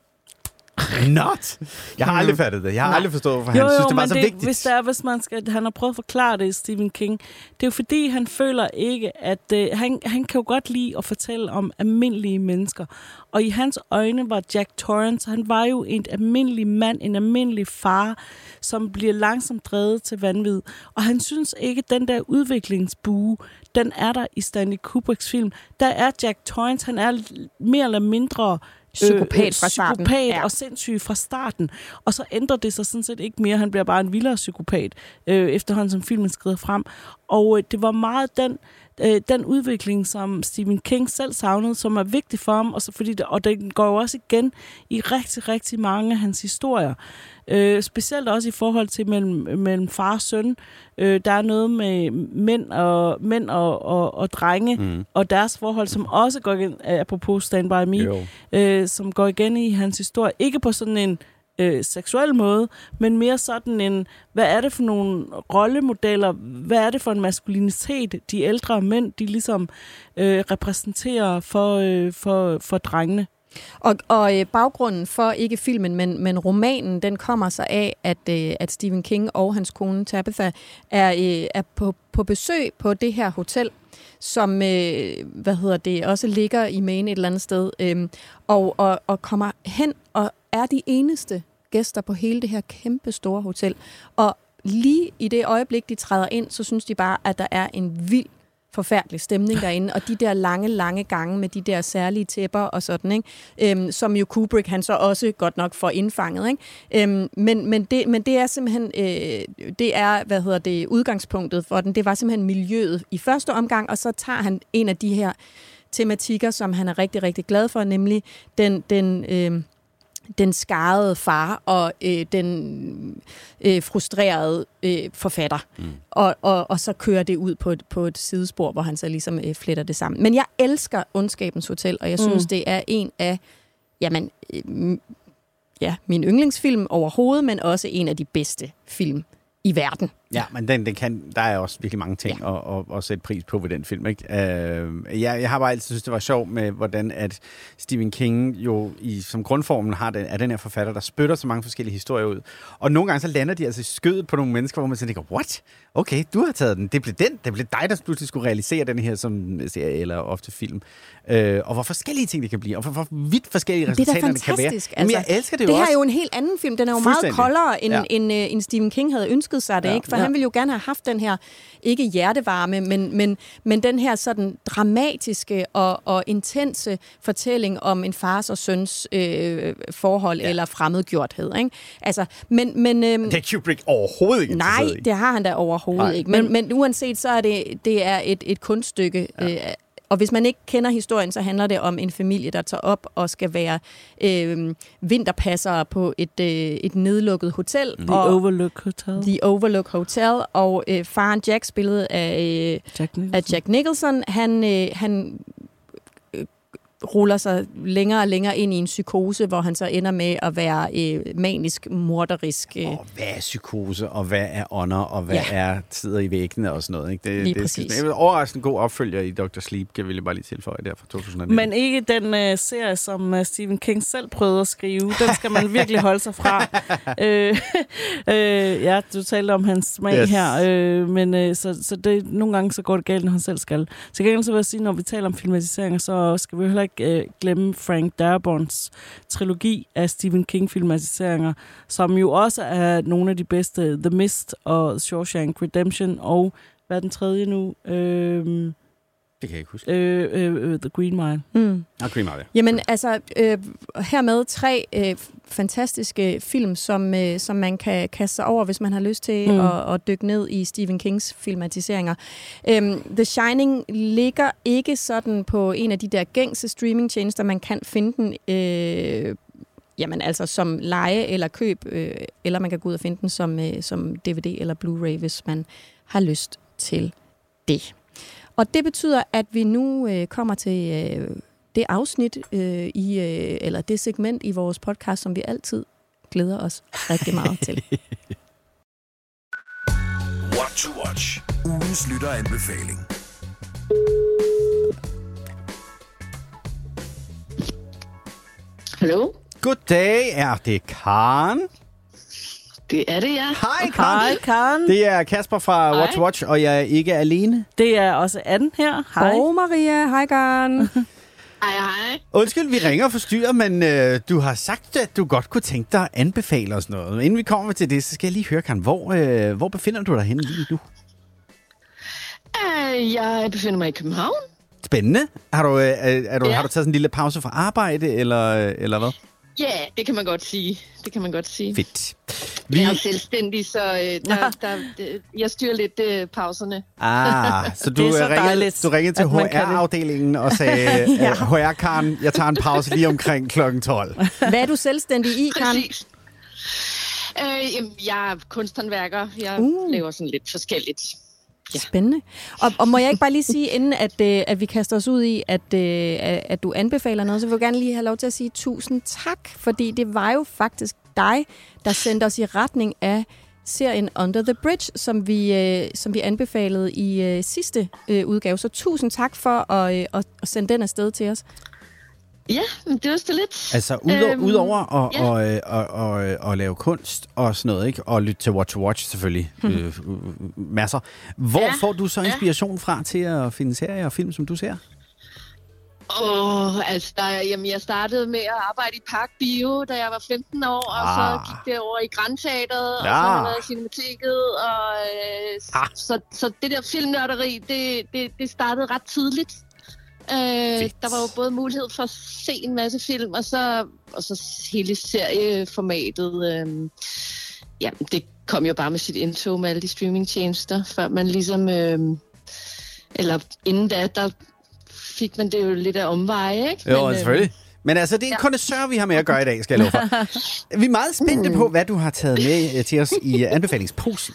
Not! Jeg har aldrig fattet det. Jeg har Nej. aldrig forstået, hvorfor jo, han jo, synes, det var men så det, vigtigt. Hvis, der er, hvis man skal, han har prøvet at forklare det, Stephen King, det er jo fordi, han føler ikke, at øh, han, han kan jo godt lide at fortælle om almindelige mennesker. Og i hans øjne var Jack Torrance, han var jo en almindelig mand, en almindelig far, som bliver langsomt drevet til vanvid. Og han synes ikke, at den der udviklingsbue, den er der i Stanley Kubricks film. Der er Jack Torrance, han er mere eller mindre... Psykopat fra starten. Psykopat Ja. og sindssyg fra starten. Og så ændrer det sig sådan set ikke mere. Han bliver bare en vildere psykopat, øh, efterhånden som filmen skrider frem. Og øh, det var meget den, øh, den udvikling, som Stephen King selv savnede, som er vigtig for ham. Og, så fordi det, og den går jo også igen i rigtig, rigtig mange af hans historier. Øh, specielt også i forhold til mellem, mellem far og søn. Øh, der er noget med mænd og, mænd og, og, og drenge, mm. og deres forhold, som også går igen, apropos Stand By Me, øh, som går igen i hans historie. Ikke på sådan en øh, seksuel måde, men mere sådan en, hvad er det for nogle rollemodeller, hvad er det for en maskulinitet, de ældre mænd, de ligesom øh, repræsenterer for, øh, for, for drengene. Og, og øh, baggrunden for, ikke filmen, men, men romanen, den kommer sig af, at, øh, at Stephen King og hans kone Tabitha er, øh, er på, på besøg på det her hotel, som øh, hvad hedder det, også ligger i Maine et eller andet sted, øh, og, og, og kommer hen og er de eneste gæster på hele det her kæmpe store hotel. Og lige i det øjeblik, de træder ind, så synes de bare, at der er en vild forfærdelig stemning derinde, og de der lange, lange gange med de der særlige tæpper og sådan, ikke? Øhm, som jo Kubrick, han så også godt nok får indfanget, ikke? Øhm, men, men, det, men det er simpelthen, øh, det er, hvad hedder det, udgangspunktet for den. Det var simpelthen miljøet i første omgang, og så tager han en af de her tematikker, som han er rigtig, rigtig glad for, nemlig den, den øh, den skarrede far og øh, den øh, frustrerede øh, forfatter. Mm. Og, og, og så kører det ud på et, på et sidespor, hvor han så ligesom øh, fletter det sammen. Men jeg elsker Ondskabens Hotel, og jeg synes, mm. det er en af jamen, øh, ja, min yndlingsfilm overhovedet, men også en af de bedste film i verden. Ja, men den, den kan, der er også virkelig mange ting ja. at, at, at sætte pris på ved den film. Ikke? Uh, jeg, jeg har bare altid synes, det var sjovt med, hvordan at Stephen King jo i, som grundformen har den, er den her forfatter, der spytter så mange forskellige historier ud. Og nogle gange så lander de altså i skødet på nogle mennesker, hvor man så tænker, what? Okay, du har taget den. Det blev den. Det blev dig, der pludselig skulle realisere den her som serie eller ofte film. Uh, og hvor forskellige ting det kan blive, og hvor, hvor vidt forskellige resultater det kan være. Altså, Jamen, jeg elsker det, det jo her også. er jo en helt anden film. Den er jo meget koldere, end, ja. end, end, end Stephen King havde ønsket sig det, ja. ikke? For ja. han ville jo gerne have haft den her, ikke hjertevarme, men, men, men den her sådan dramatiske og, og intense fortælling om en fars og søns øh, forhold ja. eller fremmedgjorthed, ikke? Altså, men, men, øhm, det er Kubrick overhovedet ikke. Nej, det har han da overhovedet nej. ikke. Men, men, men uanset, så er det, det er et, et kunststykke. Ja. Øh, og hvis man ikke kender historien, så handler det om en familie, der tager op og skal være øh, vinterpassere på et, øh, et nedlukket hotel. The og Overlook Hotel. The Overlook Hotel. Og øh, faren Jack, spillet af, øh, Jack af Jack Nicholson, han, øh, han øh, ruller sig længere og længere ind i en psykose, hvor han så ender med at være øh, manisk, morderisk. Øh. Og hvad er psykose, og hvad er ånder, og hvad ja. er tider i væggene og sådan noget. Ikke? Det, lige det, præcis. Det er overraskende god opfølger i doktor Sleep, kan vi bare lige tilføje der fra to tusind nitten. Men ikke den øh, serie, som øh, Stephen King selv prøvede at skrive. Den skal man virkelig holde sig fra. øh, øh, ja, du talte om hans smag yes. her, øh, men øh, så, så det, nogle gange så går det galt, når han selv skal. Så kan jeg så vil jeg sige, når vi taler om filmatiseringer, så skal vi heller ikke øh, glemme Frank Darabont's trilogi af Stephen King-filmatiseringer, som jo også er nogle af de bedste. The Mist og Shawshank Redemption, og hvad er den tredje nu? Øh, Det kan jeg ikke huske. Øh, øh, The Green Mile. Mm. Ah, Green Mile, ja. Jamen, altså, øh, hermed tre øh, fantastiske film, som, øh, som man kan kaste sig over, hvis man har lyst til mm. at, at dykke ned i Stephen Kings filmatiseringer. Øhm, The Shining ligger ikke sådan på en af de der gængse streamingtjenester, man kan finde den øh, jamen, altså som leje eller køb, øh, eller man kan gå ud og finde den som, øh, som D V D eller Blu-ray, hvis man har lyst til det. Og det betyder, at vi nu øh, kommer til øh, det afsnit øh, i øh, eller det segment i vores podcast, som vi altid glæder os rigtig meget til. What to watch. Ugens lytteranbefaling. Hallo? Goddag, er det Karen? Det er det, ja. Hej, Karen. Hej, Karen. Det er Kasper fra Hej. What to Watch, og jeg er ikke alene. Det er også Anne her. Hej. Og Maria. Hej, Karen. Hej, hej. Undskyld, vi ringer og forstyrrer, men øh, du har sagt, at du godt kunne tænke dig at anbefale os noget. Inden vi kommer til det, så skal jeg lige høre, Karen, hvor, øh, hvor befinder du dig henne lige nu? Uh, jeg befinder mig i København. Spændende. Har du, øh, er du, Ja. har du taget sådan en lille pause fra arbejde, eller, eller hvad? Ja, yeah, det kan man godt sige. Det kan man godt sige. Fedt. Vi... Jeg er selvstændig, så øh, der, der, der, jeg styrer lidt øh, pauserne. Ah, så du, så ringede, dejligt, du ringede til at man kan det. H R-afdelingen og sagde, ja. H R-Karen, jeg tager en pause lige omkring klokken tolv. Hvad er du selvstændig i, Karen? Præcis. Øh, jamen, jeg er kunsthåndværker. Jeg Uh. laver sådan lidt forskelligt. Ja. Spændende. Og, og må jeg ikke bare lige sige, inden at, øh, at vi kaster os ud i, at, øh, at du anbefaler noget, så vil jeg gerne lige have lov til at sige tusind tak, fordi det var jo faktisk dig, der sendte os i retning af serien Under the Bridge, som vi, øh, som vi anbefalede i øh, sidste øh, udgave. Så tusind tak for at, øh, at, at sende den afsted til os. Ja, men det var så lidt. Altså, udover, Øhm, udover at, ja. og, og, og, og lave kunst og sådan noget, ikke? Og lytte til What to Watch selvfølgelig, Mhm. øh, masser. Hvor Ja. får du så inspiration fra til at finde serier og film, som du ser? Åh, oh, altså, der, jamen, jeg startede med at arbejde i Park Bio, da jeg var femten år, og Ah. så gik det over i Grandteateret, og Ja. så har jeg været i Cinemateket, og øh, Ah. så, så det der filmnørderi, det, det, det startede ret tidligt. Øh, der var jo både mulighed for at se en masse film, og så, og så hele serieformatet. Øh, ja, det kom jo bare med sit indtog med alle de streamingtjenester, før man ligesom... Øh, eller inden da, der fik man det jo lidt af omveje, ikke? Jo, Men, selvfølgelig. Men altså, det er en ja. kondensør, vi har med at gøre i dag, skal jeg love for. Vi er meget spændte på, hvad du har taget med øh, til os i øh, anbefalingsposen.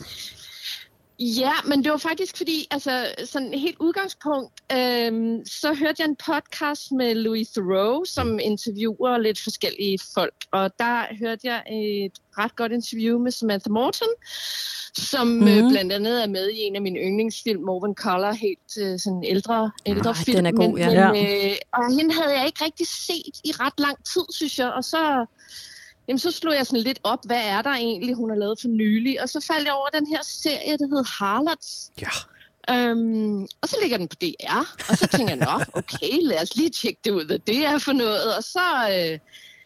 Ja, men det var faktisk fordi, altså sådan helt udgangspunkt, øhm, så hørte jeg en podcast med Louis Theroux, som interviewer lidt forskellige folk. Og der hørte jeg et ret godt interview med Samantha Morton, som mm-hmm. øh, blandt andet er med i en af mine yndlingsfilm, Morven Collar, helt øh, sådan ældre, ældre Ej, film. den er god, men, ja. Men, øh, og hende havde jeg ikke rigtig set i ret lang tid, synes jeg. Og så... Jamen, så slog jeg sådan lidt op, hvad er der egentlig, hun har lavet for nylig. Og så faldt jeg over den her serie, der hedder Harlots. Ja. Øhm, og så ligger den på D R. Og så tænker jeg, nå, okay, lad os lige tjekke det ud, hvad det er for noget. Og så øh,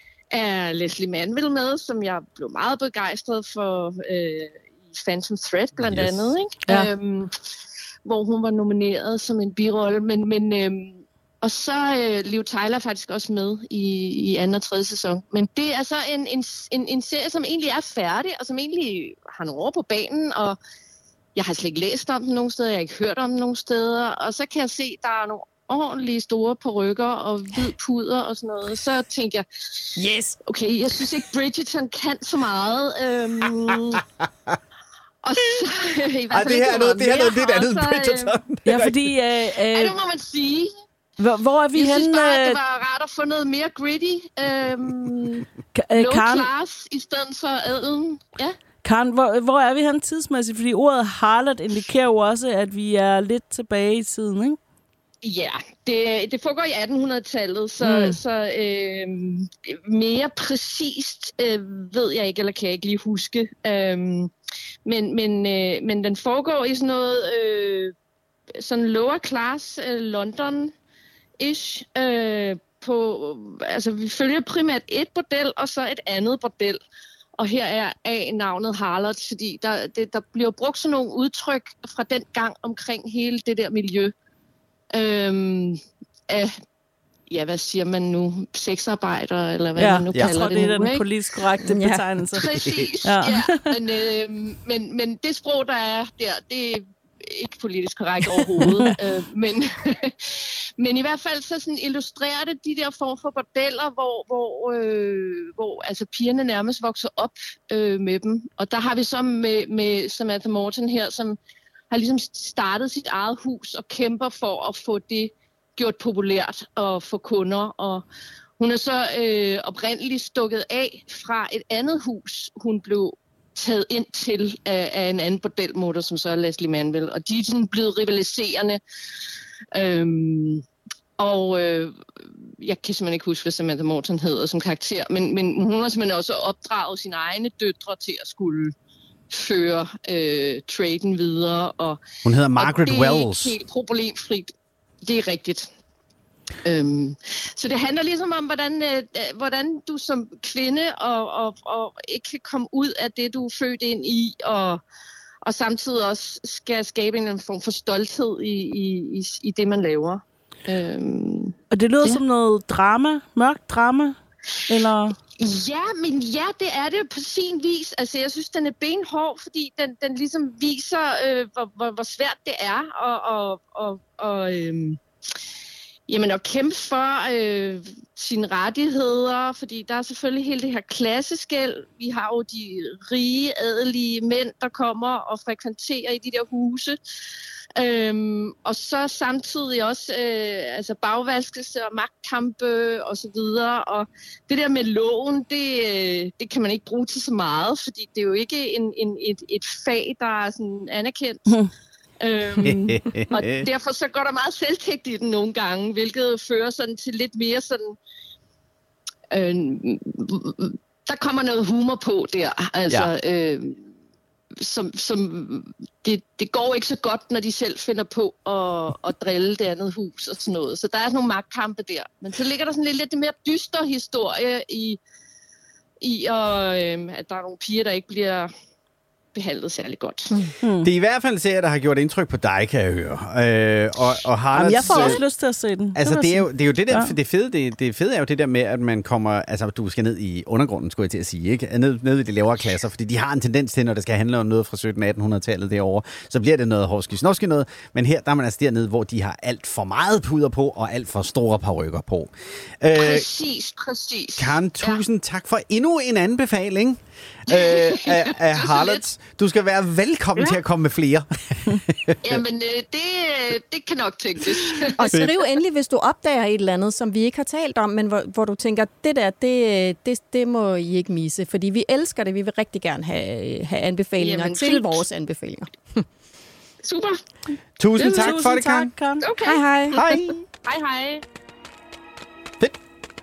er Leslie Manville med, som jeg blev meget begejstret for øh, i Phantom Thread blandt Yes. andet. Ikke? Ja. Øhm, hvor hun var nomineret som en birolle. Men... men øhm, Og så øh, Liv Tyler er faktisk også med i, i anden og tredje sæson. Men det er så en, en, en, en serie, som egentlig er færdig, og som egentlig har nogle år på banen, og jeg har slet ikke læst om den nogen steder, jeg har ikke hørt om den nogen steder, og så kan jeg se, at der er nogle ordentlige store perukker og hvid puder og sådan noget. Så tænker jeg, yes, okay, jeg synes ikke, Bridgerton kan så meget. Øhm, og så, i hvert Ej, fald det ikke her er noget, det her er noget mere, lidt andet og end så, øh, Bridgerton. Ja, fordi... Øh, Ja, øh, det må man sige. hvor, hvor er vi Jeg synes henne? bare, at øh, det var rart at få noget mere gritty. Øhm, Ka- øh, low Karen, class i stedet for adelen. Ja. Karen, hvor, hvor er vi hen tidsmæssigt? Fordi ordet harlot indikerer jo også, at vi er lidt tilbage i tiden, ikke? Ja, det, det foregår i attenhundredetallet, så, mm. så øh, mere præcist øh, ved jeg ikke, eller kan jeg ikke lige huske. Øh, men, men, øh, men den foregår i sådan noget øh, sådan lower class øh, London-ish. Øh, på, altså, vi følger primært et bordel, og så et andet bordel. Og her er af navnet harlot, fordi der, det, der bliver brugt sådan nogle udtryk fra den gang omkring hele det der miljø. Øhm, af, ja, hvad siger man nu? Sexarbejdere, eller hvad ja, man nu kalder det. Jeg tror, det er den ikke? politisk korrekte ja. betegnelse. Præcis, ja. ja. Men, øh, men, men det sprog, der er der, det er ikke politisk korrekt overhovedet. øh, men, men i hvert fald så sådan illustrerer det de der form for bordeller, hvor, hvor, øh, hvor altså pigerne nærmest vokser op øh, med dem. Og der har vi så med, med Samantha Morton her, som har ligesom startet sit eget hus og kæmper for at få det gjort populært og få kunder. Og hun er så øh, oprindeligt stukket af fra et andet hus, hun blev taget ind til af, af en anden bordelmutter, som så er Leslie Manville. Og de er sådan blevet rivaliserende. Øhm, og øh, jeg kan simpelthen ikke huske, hvad Samantha Morton hedder som karakter, men, men hun har simpelthen også opdraget sine egne døtre til at skulle føre øh, traden videre. Og, hun hedder Margaret og det Wells. Det er helt problemfrit. Det er rigtigt. Øhm, så det handler ligesom om, hvordan, øh, hvordan du som kvinde og, og, og ikke kan komme ud af det, du er født ind i, og, og samtidig også skal skabe en form for stolthed i, i, i, i det, man laver. Øhm, og det lyder ja. som noget drama, mørkt drama, eller... Ja, men ja, det er det på sin vis. Altså, jeg synes, den er benhård, fordi den, den ligesom viser, øh, hvor, hvor, hvor svært det er og, og, og, og, øh, jamen, at kæmpe for øh, sine rettigheder, fordi der er selvfølgelig hele det her klasseskel. Vi har jo de rige, adelige mænd, der kommer og frekventerer i de der huse. Øhm, og så samtidig også øh, altså bagvaskelse og magtkampe og så videre. Og det der med loven, det, øh, det kan man ikke bruge til så meget, fordi det er jo ikke en, en, et, et fag, der er sådan anerkendt. Mm. øhm, og derfor så går der meget selvtægt i den nogle gange, hvilket fører sådan til lidt mere sådan... Øh, der kommer noget humor på der, altså... Ja. Øh, som, som det, det går ikke så godt, når de selv finder på at, at drille det andet hus og sådan noget. Så der er sådan nogle magtkampe der. Men så ligger der sådan lidt, lidt mere dyster historie i, i og, øhm, at der er nogle piger, der ikke bliver behandlet særlig godt. Hmm. Det er i hvert fald en serie, der har gjort indtryk på dig, kan jeg høre. Øh, og, og Harlots, jeg får også lyst til at se den. Altså, det er, jo, det er jo det der, ja. det fede, det, det fede er jo det der med, at man kommer, altså du skal ned i undergrunden, skulle jeg til at sige, ikke? Ned, ned i de lavere klasser, fordi de har en tendens til, når det skal handle om noget fra sytten attenhundredetallet derovre, så bliver det noget horski-snorski noget, men her, der er man altså dernede, hvor de har alt for meget puder på, og alt for store parykker på. Øh, præcis, præcis. Karen, tusind ja. tak for endnu en anbefaling. øh, af, af Harlots. Du skal være velkommen ja. til at komme med flere. Jamen, øh, det, det kan nok tænkes. Og skriv endelig, hvis du opdager et eller andet, som vi ikke har talt om, men hvor, hvor du tænker, det der, det, det, det må I ikke misse, fordi vi elsker det. Vi vil rigtig gerne have, have anbefalinger Jamen, til fint. vores anbefalinger. Super. Tusind tak Tusind for det, Karen. Tak, okay. Hej, hej. Hej. Hej, hej. Fedt.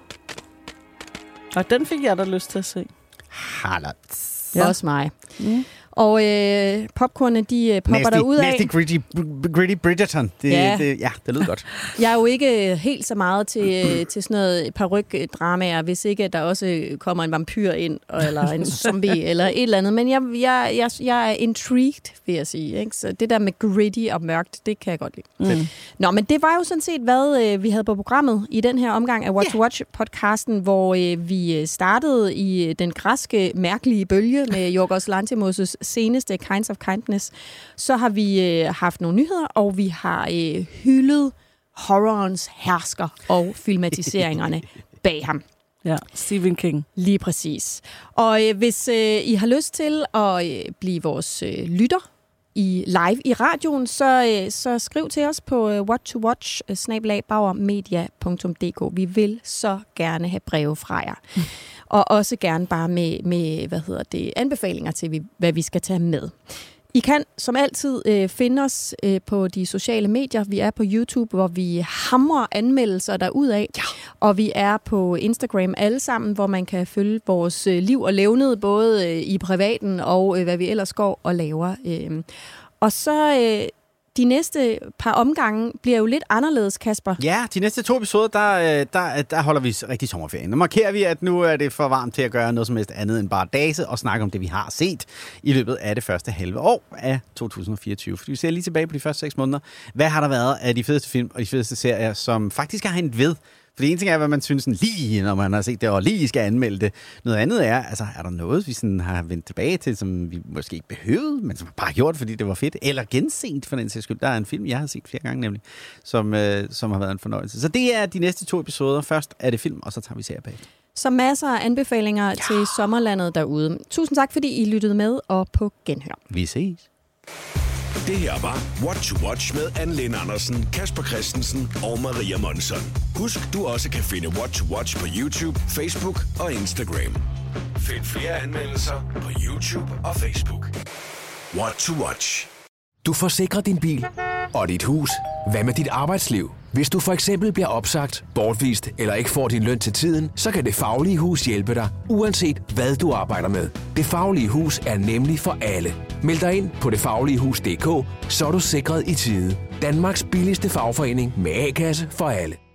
Og den fik jeg da lyst til at se. Harlots. Ja. Også mig. Mm. Og øh, popcornene, de popper der ud af. Nasty gritty, gritty Bridgerton. Det, ja. Det, ja, det lyder godt. Jeg er jo ikke helt så meget til, til sådan noget parykdramaer, hvis ikke der også kommer en vampyr ind, eller en zombie, eller et eller andet. Men jeg, jeg, jeg, jeg er intrigued, vil jeg sige. Ikke? Så det der med gritty og mørkt, det kan jeg godt lide. Mm. Nå, men det var jo sådan set, hvad øh, vi havde på programmet i den her omgang af What to Watch-podcasten, hvor øh, vi startede i den græske mærkelige bølge med Yorgos Lanthimos' seneste Kinds of Kindness. Så har vi øh, haft nogle nyheder, og vi har øh, hyldet horrorens hersker og filmatiseringerne bag ham. Ja, Stephen King. Lige præcis. Og øh, hvis øh, I har lyst til at øh, blive vores øh, lytter i live i radioen, så, øh, så skriv til os på øh, what to watch snabel-a bauer media punktum d k. Vi vil så gerne have breve fra jer. Mm. Og også gerne bare med, med hvad hedder det, anbefalinger til, hvad vi skal tage med. I kan som altid øh, finde os øh, på de sociale medier. Vi er på YouTube, hvor vi hamrer anmeldelser derudad. Ja. Og vi er på Instagram alle sammen, hvor man kan følge vores øh, liv og levned, både øh, i privaten og øh, hvad vi ellers går og laver. Øh. Og så øh, de næste par omgange bliver jo lidt anderledes, Kasper. Ja, de næste to episoder, der, der, der holder vi rigtig sommerferien. Nu markerer vi, at nu er det for varmt til at gøre noget som helst andet end bare dase og snakke om det, vi har set i løbet af det første halve år af to tusind og fireogtyve. Fordi vi ser lige tilbage på de første seks måneder. Hvad har der været af de fedeste film og de fedeste serier, som faktisk har hængt ved? For det ene ting er, hvad man synes sådan, lige, når man har set det, og lige skal anmelde det. Noget andet er, altså, er der noget, vi sådan har vendt tilbage til, som vi måske ikke behøvede, men som bare gjort, fordi det var fedt, eller genset for den sags skyld. Der er en film, jeg har set flere gange nemlig, som, øh, som har været en fornøjelse. Så det er de næste to episoder. Først er det film, og så tager vi serier bagefter. Så masser af anbefalinger ja. til sommerlandet derude. Tusind tak, fordi I lyttede med, og på genhør. Vi ses. Det her var What to Watch med Anne-Lene Andersen, Kasper Christensen og Maria Monson. Husk, du også kan finde What to Watch på YouTube, Facebook og Instagram. Find flere anmeldelser på YouTube og Facebook. What to Watch. Du forsikrer din bil og dit hus. Hvad med dit arbejdsliv? Hvis du for eksempel bliver opsagt, bortvist eller ikke får din løn til tiden, så kan Det Faglige Hus hjælpe dig, uanset hvad du arbejder med. Det Faglige Hus er nemlig for alle. Meld dig ind på det faglige hus punktum d k, så er du sikret i tide. Danmarks billigste fagforening med A-kasse for alle.